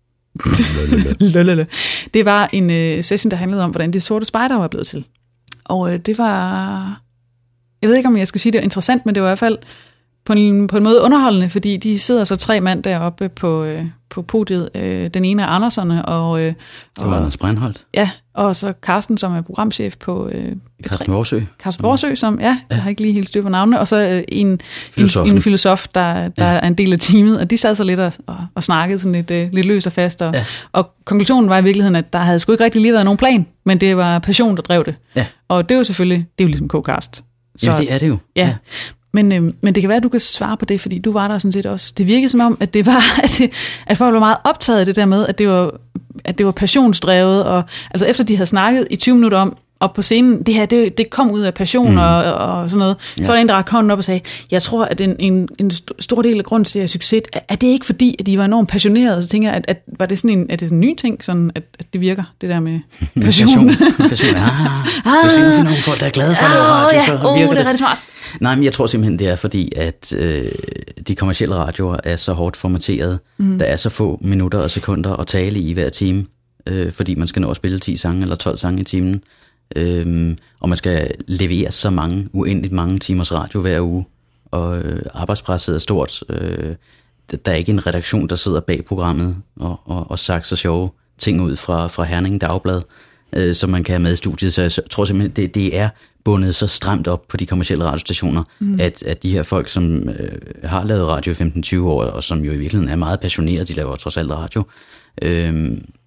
lølølle. Det var en uh, session, der handlede om, hvordan de sorte spejdere var blevet til. Og uh, det var... Jeg ved ikke, om jeg skal sige, det var interessant, men det var i hvert fald på en, på en måde underholdende, fordi de sidder så tre mand deroppe på, øh, på podiet. Øh, den ene er Anderserne, og... Øh, det var Anders Breinholt. Ja, og så Carsten, som er programchef på... Øh, Carsten Vorsø. Carsten Vorsø, som... Ja, ja, jeg har ikke lige helt styr på navnene. Og så øh, en, en, en filosof, der, der ja. er en del af teamet, og de sad så lidt og, og, og snakkede sådan lidt, øh, lidt løst og fast. Og, ja. og konklusionen var i virkeligheden, at der havde sgu ikke rigtig lige været nogen plan, men det var passion, der drev det. Ja. Og det er jo selvfølgelig... Det er jo ligesom K-Cast. Ja, det er det jo. Ja, ja. Men, øh, men det kan være, at du kan svare på det, fordi du var der sådan set også. Det virkede som om, at det var, at, det, at folk var meget optaget af det der med, at det var, at det var passionsdrevet. Og, altså efter de havde snakket i tyve minutter om, op på scenen, det her, det, det kom ud af passion mm. og, og sådan noget. Ja. Så var der en, der rakte hånden op og sagde, jeg tror, at en, en, en stor del af grunden til at succes, er, er det ikke fordi, at de var enormt passionerede? Så tænker jeg, at, at var det sådan en, er det sådan en ny ting, sådan at, at det virker, det der med passion? passion. passion. Ah, hvis vi nu finder nogle folk, der er glade for at lave radio, ja. så virker oh, det. det er rigtig smart. Nej, men jeg tror simpelthen, det er fordi, at øh, de kommercielle radioer er så hårdt formateret. Mm. Der er så få minutter og sekunder at tale i hver time, øh, fordi man skal nå at spille ti sange eller tolv sange i timen. Øh, og man skal levere så mange, uendeligt mange timers radio hver uge. Og øh, arbejdspresset er stort. Øh, der er ikke en redaktion, der sidder bag programmet og, og, og sagt så sjove ting ud fra, fra Herning Dagblad, øh, som man kan have med i studiet. Så jeg tror simpelthen, det, det er bundet så stramt op på de kommercielle radiostationer, mm. at, at de her folk, som øh, har lavet radio i femten til tyve år, og som jo i virkeligheden er meget passionerede, de laver trods alt radio, øh,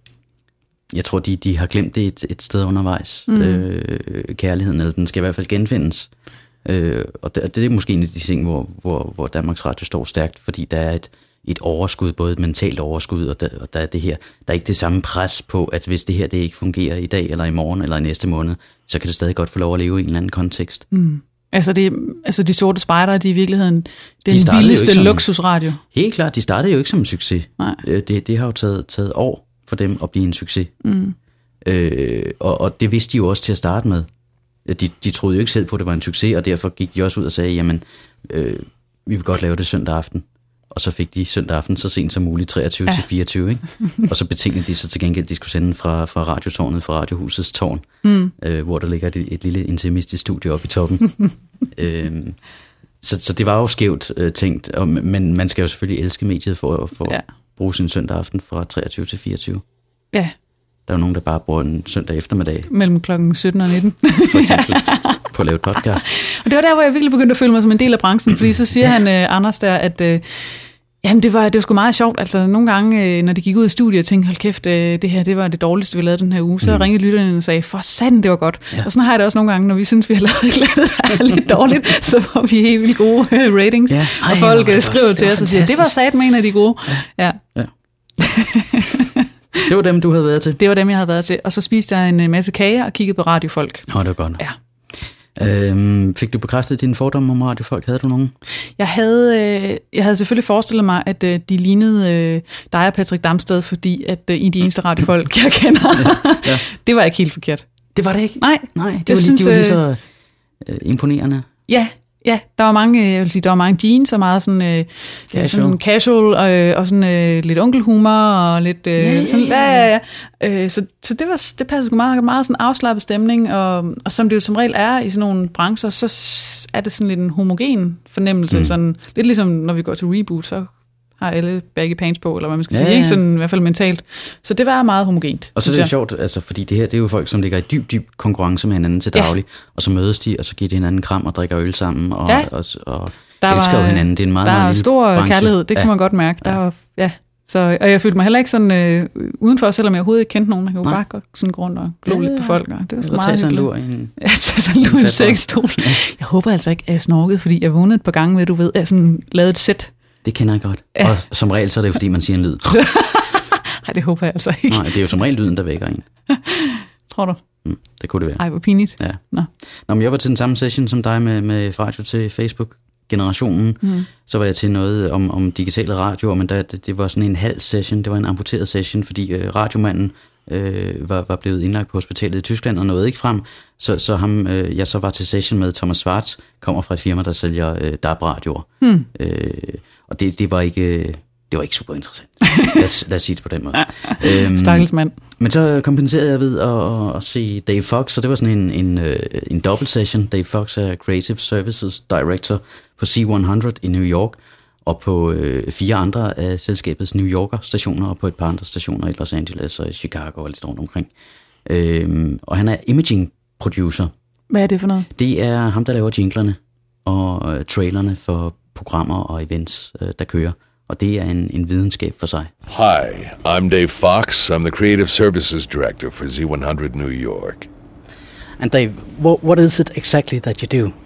jeg tror, de, de har glemt det et, et sted undervejs, mm. øh, kærligheden, eller den skal i hvert fald genfindes. Øh, og det, det er måske en af de ting, hvor, hvor, hvor Danmarks Radio står stærkt, fordi der er et, et overskud, både et mentalt overskud, og der, og der er det her, der er ikke det samme pres på, at hvis det her det ikke fungerer i dag, eller i morgen, eller i næste måned, så kan det stadig godt få lov at leve i en eller anden kontekst. Mm. Altså, det, altså de sorte spejdere, de er i virkeligheden den de vildeste som, luksusradio. Helt klart, de startede jo ikke som en succes. Nej. Det, det har jo taget, taget år for dem at blive en succes. Mm. Øh, og, og det vidste de jo også til at starte med. De, de troede jo ikke selv på, at det var en succes, og derfor gik de også ud og sagde, jamen, øh, vi vil godt lave det søndag aften. Og så fik de søndag aften så sent som muligt, treogtyve til fireogtyve, ikke? Og så betingede de så til gengæld, at de skulle sende fra, fra radiotårnet, fra Radiohusets tårn, mm. øh, hvor der ligger et, et lille intimistisk studie oppe i toppen. øh, så, så det var jo skævt øh, tænkt, og, men man skal jo selvfølgelig elske mediet for, for ja. at bruge sin søndag aften fra treogtyve til fireogtyve. Ja. Der er jo nogen, der bare bruger en søndag eftermiddag. Mellem klokken sytten og nitten. For eksempel. På at lave et podcast. Og det var der, hvor jeg virkelig begyndte at føle mig som en del af branchen, fordi så siger han, øh, Anders der, at øh, jamen, det var, det var sgu meget sjovt. Altså nogle gange, øh, når de gik ud i studiet og tænkte, hold kæft, øh, det her det var det dårligste, vi lavede den her uge, så mm. ringede lytterne og sagde, for satan, det var godt. Ja. Og sådan har jeg det også nogle gange, når vi synes, vi har lavet et eller andet, der er lidt dårligt, så får vi helt vildt gode øh, ratings. Ja. Ej, og folk øh, skriver til os og siger, det var satan med en af de gode. Ja. ja. ja. Det var dem, du havde været til? Det var dem, jeg havde været til. Og så spiste jeg en masse kager og kiggede på radiofolk. Nå, det var godt. Ja. Øhm, fik du bekræftet dine fordomme om radiofolk? Havde du nogen? Jeg havde, øh, jeg havde selvfølgelig forestillet mig, at øh, de lignede øh, dig og Patrick Damsted, fordi at øh, I er de eneste radiofolk, jeg kender. Ja, ja. Det var ikke helt forkert. Det var det ikke? Nej. Nej, det var, synes, lige, de var lige så øh, imponerende. Ja, ja, der var mange, jeg vil sige, der var mange jeans og meget sådan, øh, casual. sådan casual og, og sådan øh, lidt onkelhumor og lidt øh, yeah, sådan, ja, ja, ja. Øh, så, så det var det passede meget, meget sådan afslappet stemning, og, og som det jo som regel er i sådan nogle brancher, så er det sådan lidt en homogen fornemmelse, mm. sådan lidt ligesom når vi går til Reboot, så har alle baggy pants på, eller hvad man skal ja, sige, ikke? Sådan i hvert fald mentalt. Så det var meget homogent. Og så er det sjovt, altså, fordi det her, det er jo folk, som ligger i dyb, dyb konkurrence med hinanden til daglig, ja. Og så mødes de, og så giver de hinanden kram og drikker øl sammen, og, ja. og, og, og elsker jo hinanden. Det er en meget, der meget er stor branche. Kærlighed, det ja. Kan man godt mærke. Der ja. Var, ja. Så, og jeg følte mig heller ikke sådan øh, udenfor, selvom jeg overhovedet ikke kendte nogen. Jeg kunne bare godt sådan gå rundt og glo lidt på folk. Og det var eller meget tage sig en lur i en... Ja, tage sig en lur i en sexstol. Jeg håber altså ikke, at jeg snorkede, fordi jeg vågnede et par gange med, du ved, jeg sådan lavede et sæt. Det kender jeg godt. Ja. Og som regel, så er det jo, fordi man siger en lyd. Nej, det håber jeg altså ikke. Nej, det er jo som regel lyden, der vækker en. Tror du? Mm, det kunne det være. Ej, hvor pinligt. Ja. Nå. Nå, men jeg var til den samme session som dig med, med radio til Facebook-generationen. Mm. Så var jeg til noget om, om digitale radioer, men der, det, det var sådan en halv session. Det var en amputeret session, fordi øh, radiomanden øh, var, var blevet indlagt på hospitalet i Tyskland og nåede ikke frem. Så, så ham, øh, jeg så var til session med Thomas Schwarz, kommer fra et firma, der sælger øh, D A B-radioer. Mm. Øh, og det, det var ikke... Det var ikke super interessant. Lad os, lad os sige det på den måde. øhm, Stakkels mand. Men så kompenserede jeg ved at, at se Dave Fox, så det var sådan en, en, en dobbelt session. Dave Fox er Creative Services Director på C hundrede i New York, og på øh, fire andre af selskabets New Yorker stationer, og på et par andre stationer i Los Angeles og i Chicago og lidt rundt omkring. Øhm, og han er imaging producer. Hvad er det for noget? Det er ham, der laver jinglerne og øh, trailerne for programmer og events, øh, der kører. Og det er en, en videnskab for sig. Hi, I'm Dave Fox. I'm the Creative Services Director for Z hundrede New York. And Dave, what, what is it exactly that you do?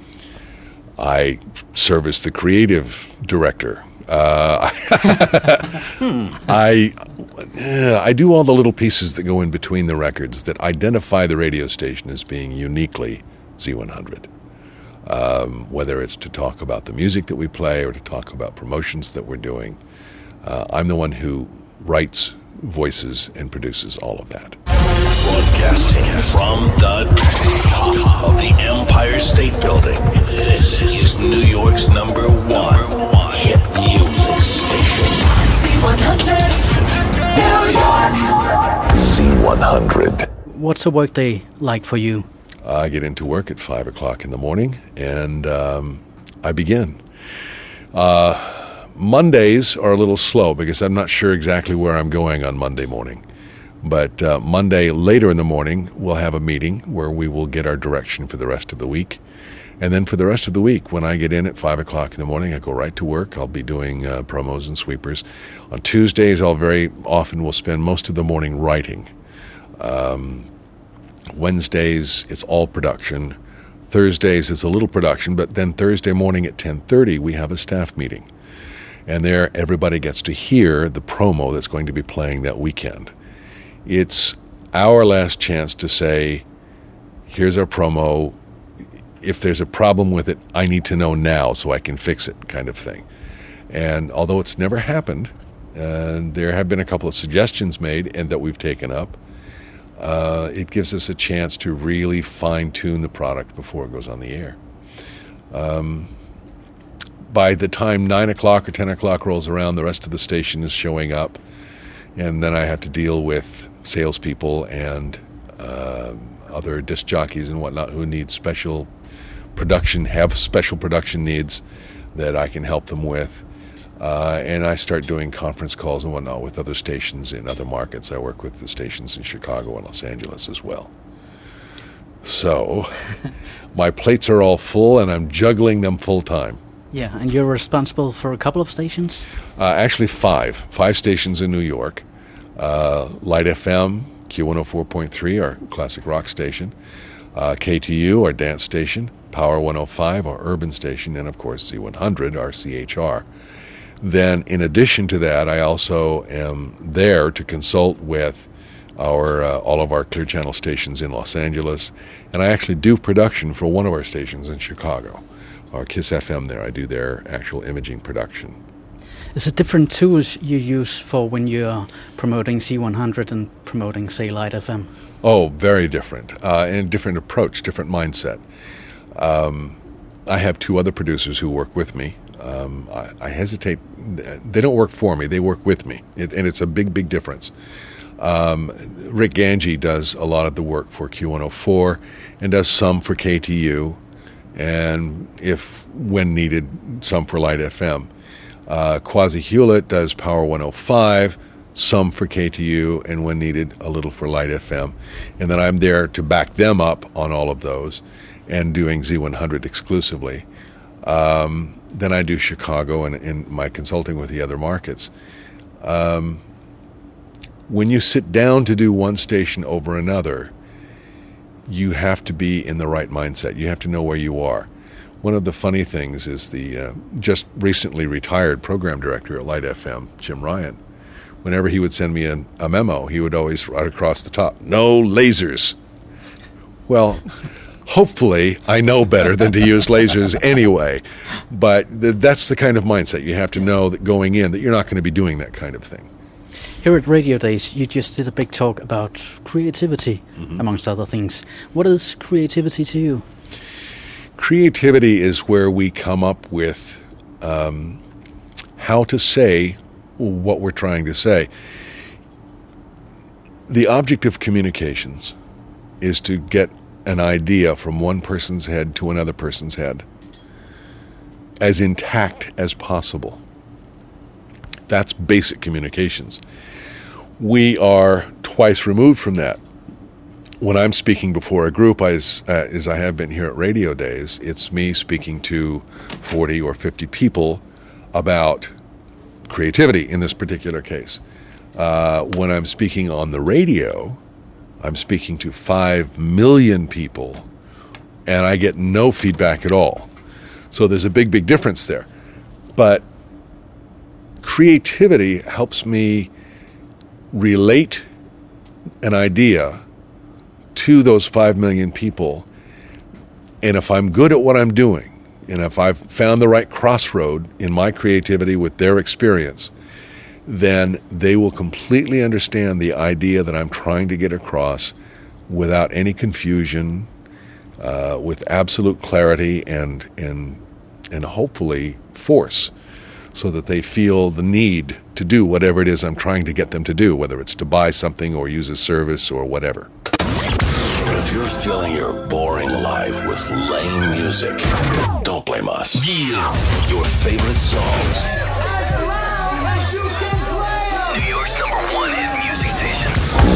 I service the creative director. Uh, hmm. I uh, I do all the little pieces that go in between the records that identify the radio station as being uniquely Z hundrede. Um, whether it's to talk about the music that we play or to talk about promotions that we're doing. Uh, I'm the one who writes, voices, and produces all of that. Broadcasting from the top of the Empire State Building, this is New York's number one hit music station. Z hundred, New York. Z hundred. What's a workday like for you? I get into work at five o'clock in the morning, and um, I begin. Uh, Mondays are a little slow because I'm not sure exactly where I'm going on Monday morning. But uh, Monday, later in the morning, we'll have a meeting where we will get our direction for the rest of the week. And then for the rest of the week, when I get in at five o'clock in the morning, I go right to work. I'll be doing uh, promos and sweepers. On Tuesdays, I'll very often will spend most of the morning writing. Um, Wednesdays, it's all production. Thursdays, it's a little production. But then Thursday morning at ten thirty, we have a staff meeting. And there, everybody gets to hear the promo that's going to be playing that weekend. It's our last chance to say, here's our promo. If there's a problem with it, I need to know now so I can fix it, kind of thing. And although it's never happened, uh, there have been a couple of suggestions made and that we've taken up, uh, it gives us a chance to really fine-tune the product before it goes on the air. Um, by the time nine o'clock or ten o'clock rolls around, the rest of the station is showing up, and then I have to deal with salespeople and uh, other disc jockeys and whatnot who need special production, have special production needs that I can help them with. Uh, and I start doing conference calls and whatnot with other stations in other markets. I work with the stations in Chicago and Los Angeles as well. So my plates are all full, and I'm juggling them full time. Yeah, and you're responsible for a couple of stations? Uh, actually five. Five stations in New York. Uh, Light F M, Q one oh four point three, our classic rock station. Uh, K T U, our dance station. Power one oh five, our urban station. And, of course, Z one hundred, our C H R. Then, in addition to that, I also am there to consult with our uh, all of our Clear Channel stations in Los Angeles. And I actually do production for one of our stations in Chicago. Our KISS F M there, I do their actual imaging production. Is it different tools you use for when you're promoting Z one hundred and promoting, say, Light F M? Oh, very different. Uh, and a different approach, different mindset. Um, I have two other producers who work with me. Um, I, I hesitate. They don't work for me. They work with me. It, and it's a big, big difference. Um, Rick Ganji does a lot of the work for Q one oh four and does some for K T U. And if, when needed, some for Light F M. Uh, Quasi Hewlett does Power one oh five, some for K T U, and when needed, a little for Light F M. And then I'm there to back them up on all of those and doing Z one hundred exclusively. Um, then I do Chicago and, and my consulting with the other markets. Um, when you sit down to do one station over another, you have to be in the right mindset. You have to know where you are. One of the funny things is the uh, just recently retired program director at Light F M, Jim Ryan. Whenever he would send me a, a memo, he would always write across the top, "No lasers." Well, hopefully I know better than to use lasers anyway. But th- that's the kind of mindset you have to know that going in that you're not going to be doing that kind of thing. Here at Radio Days, you just did a big talk about creativity, mm-hmm. amongst other things. What is creativity to you? Creativity is where we come up with um, how to say what we're trying to say. The object of communications is to get an idea from one person's head to another person's head as intact as possible. That's basic communications. We are twice removed from that. When I'm speaking before a group, as, uh, as I have been here at Radio Days, it's me speaking to forty or fifty people about creativity in this particular case. Uh, when I'm speaking on the radio, I'm speaking to five million people, and I get no feedback at all. So there's a big, big difference there. But creativity helps me relate an idea to those five million people. And if I'm good at what I'm doing, and if I've found the right crossroad in my creativity with their experience, then they will completely understand the idea that I'm trying to get across without any confusion, uh, with absolute clarity and, and, and hopefully force, so that they feel the need to do whatever it is I'm trying to get them to do, whether it's to buy something or use a service or whatever. If you're filling your boring life with lame music, don't blame us. Your favorite songs. New York's number one hit music station. Z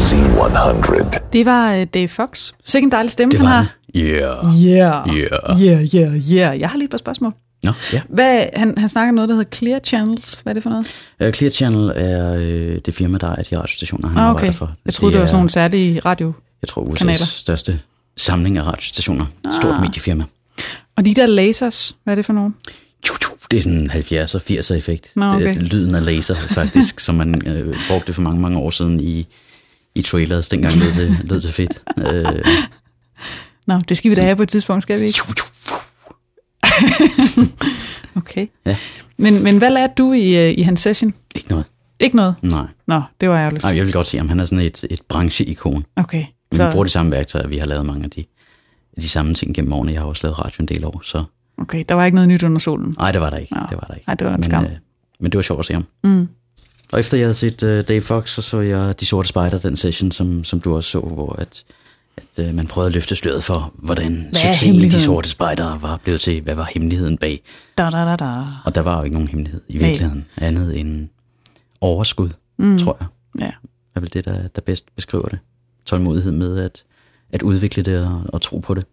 hundrede. Det var uh, Dave Fox. Sikke en dejlig stemme, Det han var har. det. Yeah. Yeah. Yeah. Yeah, yeah, yeah. Jeg har lige et par spørgsmål. Nå, ja. Hvad, han, han snakker om noget, der hedder Clear Channels. Hvad er det for noget? Uh, Clear Channel er uh, det firma, der er de radiostationer, han Ah, okay. arbejder for. Jeg troede, det, det var sådan nogle særlige radio. Jeg tror, U S A's kanaler. største samling af radiostationer. Stort Ah. mediefirma. Og de der lasers, hvad er det for nogle? Det er sådan en halvfjerdser firser effekt. Nå, okay. Det er lyden af laser, faktisk, som man øh, brugte for mange, mange år siden i, i trailers. Dengang lød det, lød det fedt. Øh, Nå, det skal vi da have på et tidspunkt, skal vi ikke? Okay. Ja. Men, men hvad lærte du i, i hans session? Ikke noget. Ikke noget? Nej. Nå, det var ærgerligt. Nej, jeg vil godt sige, at han er sådan et, et brancheikon. Okay. Så... Så, Vi bruger de samme værktøjer, vi har lavet mange af de, de samme ting gennem årene. Jeg har også lavet radio en del år, så... okay, der var ikke noget nyt under solen. Nej, det var der ikke. Nå. Det var der ikke. Ej, det var en men, skam. øh, men det var sjovt at se ham. Mm. Og efter jeg havde set uh, Dave Fox, så så jeg De Sorte Spejder, den session, som, som du også så, hvor at, at uh, man prøvede at løfte sløret for, hvordan succesen De Sorte Spejder var blevet til. Hvad var hemmeligheden bag? Da, da, da, da. Og der var jo ikke nogen hemmelighed i virkeligheden, Nej. andet end overskud, Mm. tror jeg. Ja. Det er vel det, der, der bedst beskriver det. Tålmodighed med at, at udvikle det og, og tro på det.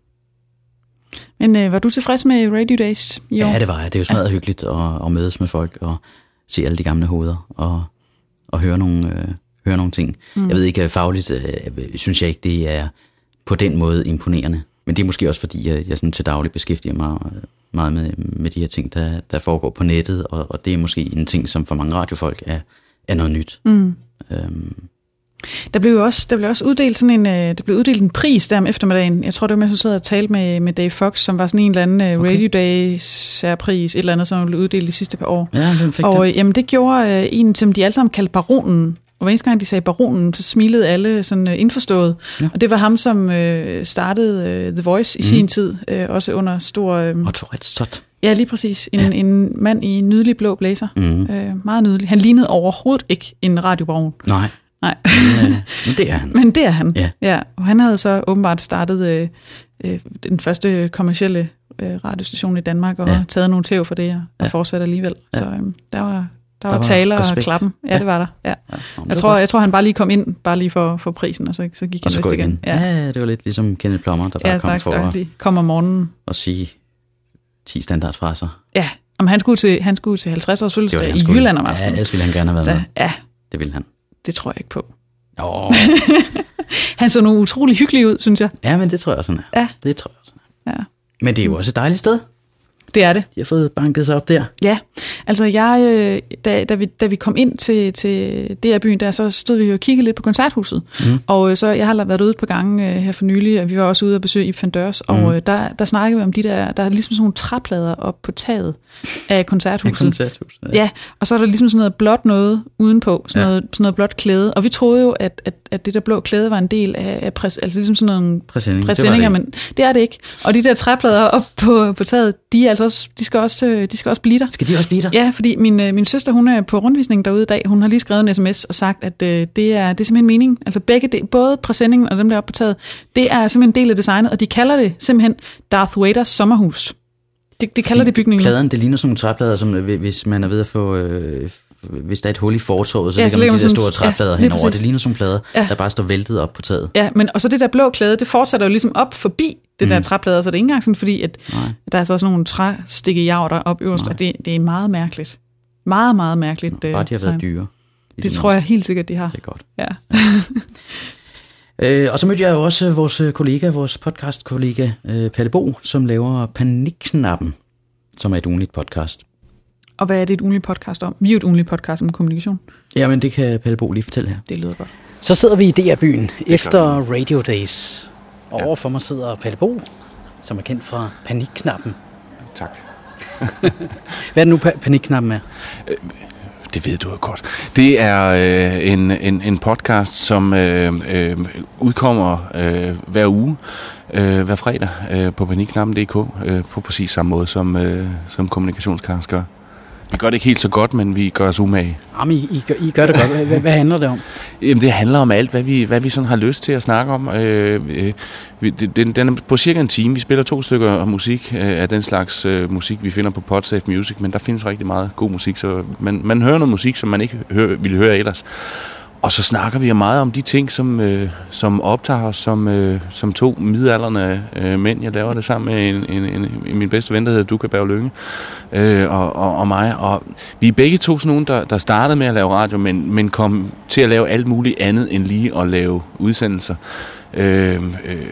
Men øh, var du tilfreds med Radio Days i år? Ja, det var jeg. Det er jo smadret ja. hyggeligt at, at mødes med folk og se alle de gamle hoveder og, og høre, nogle, øh, høre nogle ting. Mm. Jeg ved ikke, fagligt øh, synes jeg ikke, det er på den måde imponerende. Men det er måske også, fordi jeg, jeg sådan til daglig beskæftiger mig meget med, med de her ting, der, der foregår på nettet. Og, og det er måske en ting, som for mange radiofolk er, er noget nyt. Mm. Øhm. Der blev jo også, der blev også uddelt sådan en, øh, der blev uddelt en pris der om eftermiddagen. Jeg tror, det var med, at du sad og talte med, med Dave Fox, som var sådan en eller anden øh, okay. Radio Day særpris, et eller andet, som blev uddelt de sidste par år. Ja, hvem fik og det? Øh, jamen, det gjorde øh, en, som de alle sammen kaldte Baronen. Og hver eneste gang, de sagde Baronen, så smilede alle sådan øh, indforstået. Ja. Og det var ham, som øh, startede øh, The Voice i mm. sin tid, øh, også under stor... Øh, Otto Retstott. Ja, lige præcis. En, ja. en mand i en nydelig blå blæser. Mm. Øh, meget nydelig. Han lignede overhovedet ikke en radiobaron. Nej. Nej. Men, øh, men det er han. Men det er han. Ja. Ja, og han havde så åbenbart startet øh, øh, den første kommercielle øh, radiostation i Danmark, og ja. taget nogle tæv for det, og ja. fortsat alligevel. Ja. Så øh, der var, der, der var, var taler og klappen. Ja, ja, det var der. Ja. Ja. Nå, jeg, tror, jeg tror, han bare lige kom ind, bare lige for, for prisen, og så, så gik og han så igen. igen. Ja. ja, det var lidt ligesom Kenneth Plummer, der bare ja, kom tak, for tak, at, kom om morgenen. og sige ti standardfraser. Ja, om han skulle til, han skulle til halvtreds års fødselsdag i Jylland om aftenen. Ja, ellers ville han gerne have været så, med. Ja. Det ville han. Det tror jeg ikke på. Oh. Han så nu utrolig hyggelig ud, synes jeg. Ja, men det tror jeg også, han er. Ja. Det tror jeg også, han er. Ja. Men det er jo også et dejligt sted. Det er det. De har fået banket sig op der. Ja, altså jeg, da, da, vi, da vi kom ind til, til D R-byen der, så stod vi jo og kiggede lidt på koncerthuset. Mm. Og så jeg har været ude på gange her for nylig, og vi var også ude og besøge Ib van Deurs, mm. og der, der snakkede vi om de der, der er ligesom sådan nogle træplader op på taget af koncerthuset. Koncerthus, ja. ja, og så er der ligesom sådan noget blåt noget udenpå, sådan, ja. noget, sådan noget blåt klæde. Og vi troede jo, at, at, at det der blå klæde var en del af, af præs, altså ligesom sådan nogle præsending. præsendinger, det men det er det ikke. Og de der træplader op på, på taget, de er altså også, de skal også, de skal også blive der. Skal de også blive der? Ja, fordi min, min søster, hun er på rundvisning derude i dag. Hun har lige skrevet en sms og sagt, at øh, det, er, det er simpelthen meningen. Altså begge, det, både præsendingen og dem der oppe på taget, det er simpelthen en del af designet, og de kalder det simpelthen Darth Vaders sommerhus. Det, det kalder det bygningen. Pladerne, det ligner sådan nogle træplader, som hvis man er ved at få... Øh, hvis der er et hul i fortovet, så ja, ligger man de der store træplader ja, henover. Det ligner sådan nogle plader, ja. der bare står væltet op på taget. Ja, men og så det der blå klæde, det fortsætter jo ligesom op forbi det mm. der træplader, så det er ikke engang sådan, fordi at der er så også nogle træstikkejavter op øverst, og det, det er meget mærkeligt. Meget, meget mærkeligt. Nå, bare de har været dyre. Det, det tror jeg helt sikkert, de har. Det er godt. Ja. øh, og så mødte jeg jo også vores kollega, vores podcast-kollega, øh, Palle Bo, som laver Panikknappen, som er et ugenligt podcast. Og hvad er det et ugenligt podcast om? Vi er jo et ugenligt podcast om kommunikation. Jamen, det kan Palle Bo lige fortælle her. Det lyder godt. Så sidder vi i D R-byen efter Radio Days. Og overfor mig sidder Palle Bo, som er kendt fra Panikknappen. Tak. Hvad er det nu, Panikknappen er? Det ved du jo godt. Det er øh, en, en, en podcast, som øh, øh, udkommer øh, hver uge, øh, hver fredag øh, på panikknappen punktum d k, øh, på præcis samme måde, som, øh, som kommunikationskast gør. Vi gør det ikke helt så godt, men vi gør os umage. Jamen, I, I, gør, I gør det godt. Hvad, hvad handler det om? Jamen, det handler om alt, hvad vi, hvad vi sådan har lyst til at snakke om. Øh, øh, den, den er på cirka en time. Vi spiller to stykker musik øh, af den slags øh, musik, vi finder på Podsafe Music, men der findes rigtig meget god musik, så man, man hører noget musik, som man ikke hør, ville høre ellers. Og så snakker vi meget om de ting, som, øh, som optager os som, øh, som to midaldrende øh, mænd. Jeg laver det sammen med en, en, en, min bedste ven, der hedder Duka Berg Lynge, øh, og, og, og mig. Og vi er begge to sådan nogen, der, der startede med at lave radio, men, men kom til at lave alt muligt andet end lige at lave udsendelser. Øh, øh,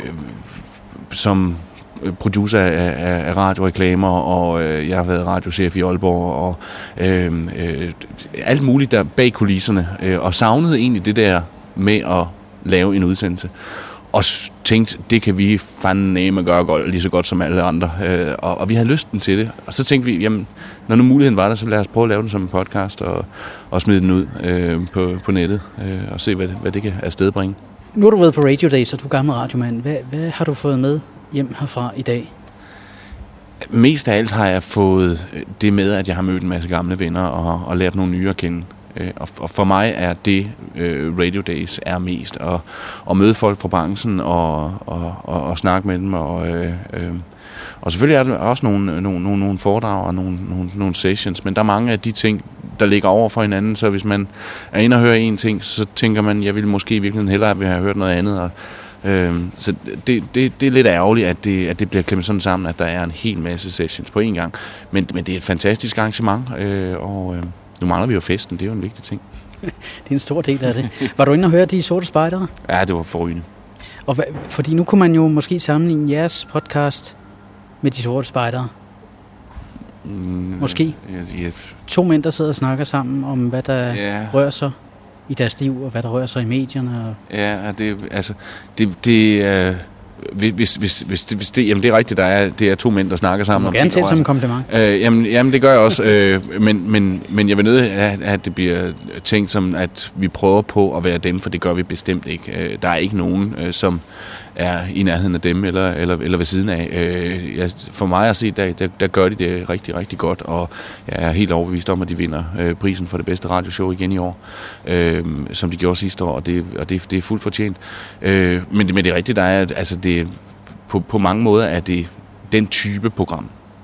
som producer af, af, af radioreklamer, og øh, jeg har været radiochef i Aalborg, og øh, øh, alt muligt der bag kulisserne, øh, og savnede egentlig det der med at lave en udsendelse. Og tænkte, det kan vi fandme gøre lige så godt som alle andre. Øh, og, og vi havde lysten til det. Og så tænkte vi, jamen, når nu muligheden var der, så lad os prøve at lave den som en podcast, og, og smide den ud øh, på, på nettet, øh, og se, hvad, hvad det kan afstedbringe. Nu har du været på Radio Days, og du er gammel radiomand. Hvad, hvad har du fået med hjem herfra i dag? Mest af alt har jeg fået det med, at jeg har mødt en masse gamle venner og, og lært nogle nye at kende. Og, og for mig er det, uh, Radio Days er mest. At, at møde folk fra branchen og, og, og, og snakke med dem. Og, øh, øh, og selvfølgelig er der også nogle, nogle, nogle, nogle foredrag og nogle, nogle, nogle sessions, men der er mange af de ting, der ligger over for hinanden. Så hvis man er inde og hører en ting, så tænker man, jeg ville måske i virkeligheden hellere have hørt noget andet. Og, Øhm, så det, det, det er lidt ærgerligt, at det, at det bliver klemmet sådan sammen, at der er en hel masse sessions på en gang. Men, men det er et fantastisk arrangement, øh, og øh, nu mangler vi jo festen, det er jo en vigtig ting. Det er en stor del af det. Var du inde og høre De Sorte Spejdere? Ja, det var forrygende. Og hva, fordi nu kunne man jo måske sammenligne jeres podcast med De Sorte Spejdere. Mm, måske. Ja, ja. To mænd, der sidder og snakker sammen om, hvad der ja. rører sig i deres liv, og hvad der rører sig i medierne. Og ja, det altså det det øh, hvis hvis hvis det, hvis det jamen det er rigtigt, der er det er to mænd, der snakker sammen om ting. Du må gerne tage som en kompliment. Øh, jamen jamen det gør jeg også, øh, men men men jeg vil nødt at, at det bliver tænkt som at vi prøver på at være dem, for det gør vi bestemt ikke. Øh, der er ikke nogen øh, som er i nærheden af dem eller eller eller ved siden af. Øh, jeg, for mig at se der, der der gør de det rigtig rigtig godt, og jeg er helt overbevist om, at de vinder øh, prisen for det bedste radioshow igen i år, øh, som de gjorde sidste år, og det og det, det er fuldt fortjent. Øh, men det men det er rigtigt, der er altså det på på mange måder er det den type program.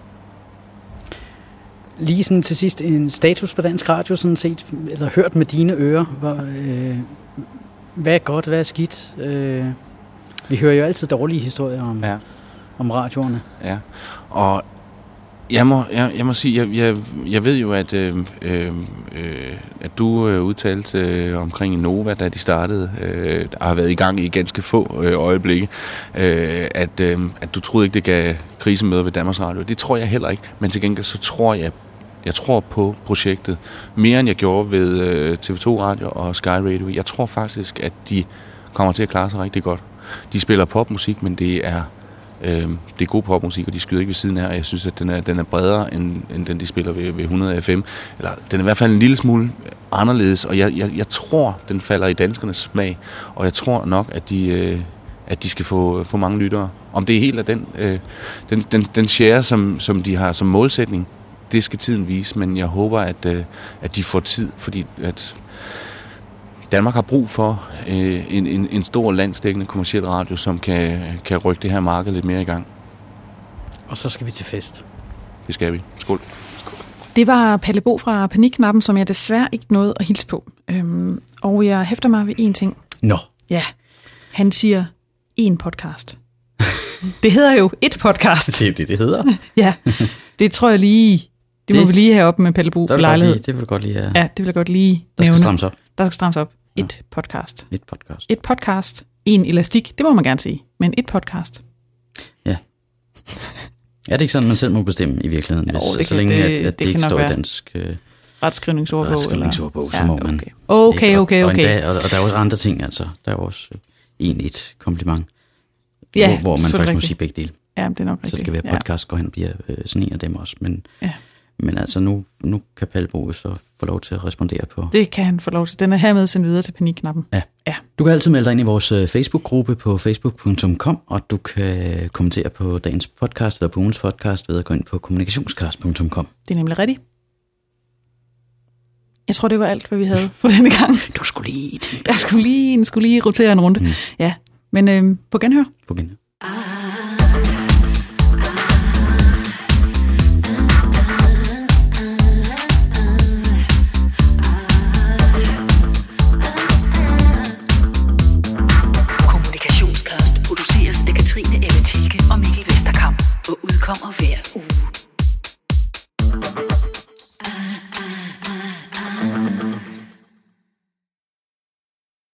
Lige sådan til sidst en status på dansk radio, sådan set, eller hørt med dine ører. Hvor, øh, hvad er godt, hvad er skidt? Øh, vi hører jo altid dårlige historier om, ja. om radioerne. Ja, og jeg må, jeg, jeg må sige, jeg, jeg, jeg ved jo, at, øh, øh, at du øh, udtalte øh, omkring Nova, da de startede, øh, der har været i gang i ganske få øh, øjeblikke, øh, at, øh, at du troede ikke, det gav krisemøder ved Danmarks Radio. Det tror jeg heller ikke, men til gengæld så tror jeg, jeg tror på projektet mere, end jeg gjorde ved øh, T V to Radio og Sky Radio. Jeg tror faktisk, at de kommer til at klare sig rigtig godt. De spiller popmusik, men det er øh, det er god popmusik, og de skyder ikke ved siden af, og jeg synes, at den er, den er bredere, end, end den, de spiller ved, ved hundrede F M. Eller, den er i hvert fald en lille smule anderledes, og jeg, jeg, jeg tror, den falder i danskernes smag, og jeg tror nok, at de, øh, at de skal få, få mange lyttere. Om det er helt af den, øh, den, den, den share, som, som de har som målsætning, det skal tiden vise, men jeg håber, at, øh, at de får tid, fordi at Danmark har brug for øh, en, en, en stor landsdækkende kommerciel radio, som kan, kan rykke det her marked lidt mere i gang. Og så skal vi til fest. Det skal vi. Skål. Skål. Det var Palle Bo fra Panikknappen, som jeg desværre ikke nåede at hilse på. Øhm, og jeg hæfter mig ved én ting. Nå. Ja, han siger én podcast. Det hedder jo et podcast. Det er det, det hedder. Ja, det tror jeg lige, det, det må vi lige have op med Palle Bo på lejlighed. Det vil du godt lige have. Ja, det vil jeg godt lige Der skal nævne. strammes op. Der skal strammes op. Et ja. podcast. Et podcast. Et podcast. En elastik, det må man gerne sige. Men et podcast. Ja. Er det ikke sådan, man selv må bestemme i virkeligheden? Jo, hvis, det så kan, længe det, at, at det, det ikke står være. i dansk øh, retskrivningsordbog. retskrivningsordbog, så ja, må man. Okay, okay, okay. okay. Og, endda, og, og der er også andre ting, altså. Der er også en et kompliment, ja, hvor, hvor man faktisk rigtigt. må sige begge dele. Ja, det er nok rigtigt. Så det kan være podcast, ja. går hen og bliver øh, sådan en af dem også. Men, ja. men altså, nu, nu kan Palle Bo så få lov til at respondere på. Det kan han få lov til. Den er hermed sendt videre til Panikknappen. Ja. ja. Du kan altid melde dig ind i vores Facebook-gruppe på facebook punktum com, og du kan kommentere på dagens podcast eller på ugens podcast ved at gå ind på kommunikationscast punktum com. Det er nemlig rigtigt. Jeg tror, det var alt, hvad vi havde for denne gang. Du skulle lige tænke. Jeg skulle lige, skulle lige rotere en runde. Mm. Ja, men øh, på genhør. På genhør.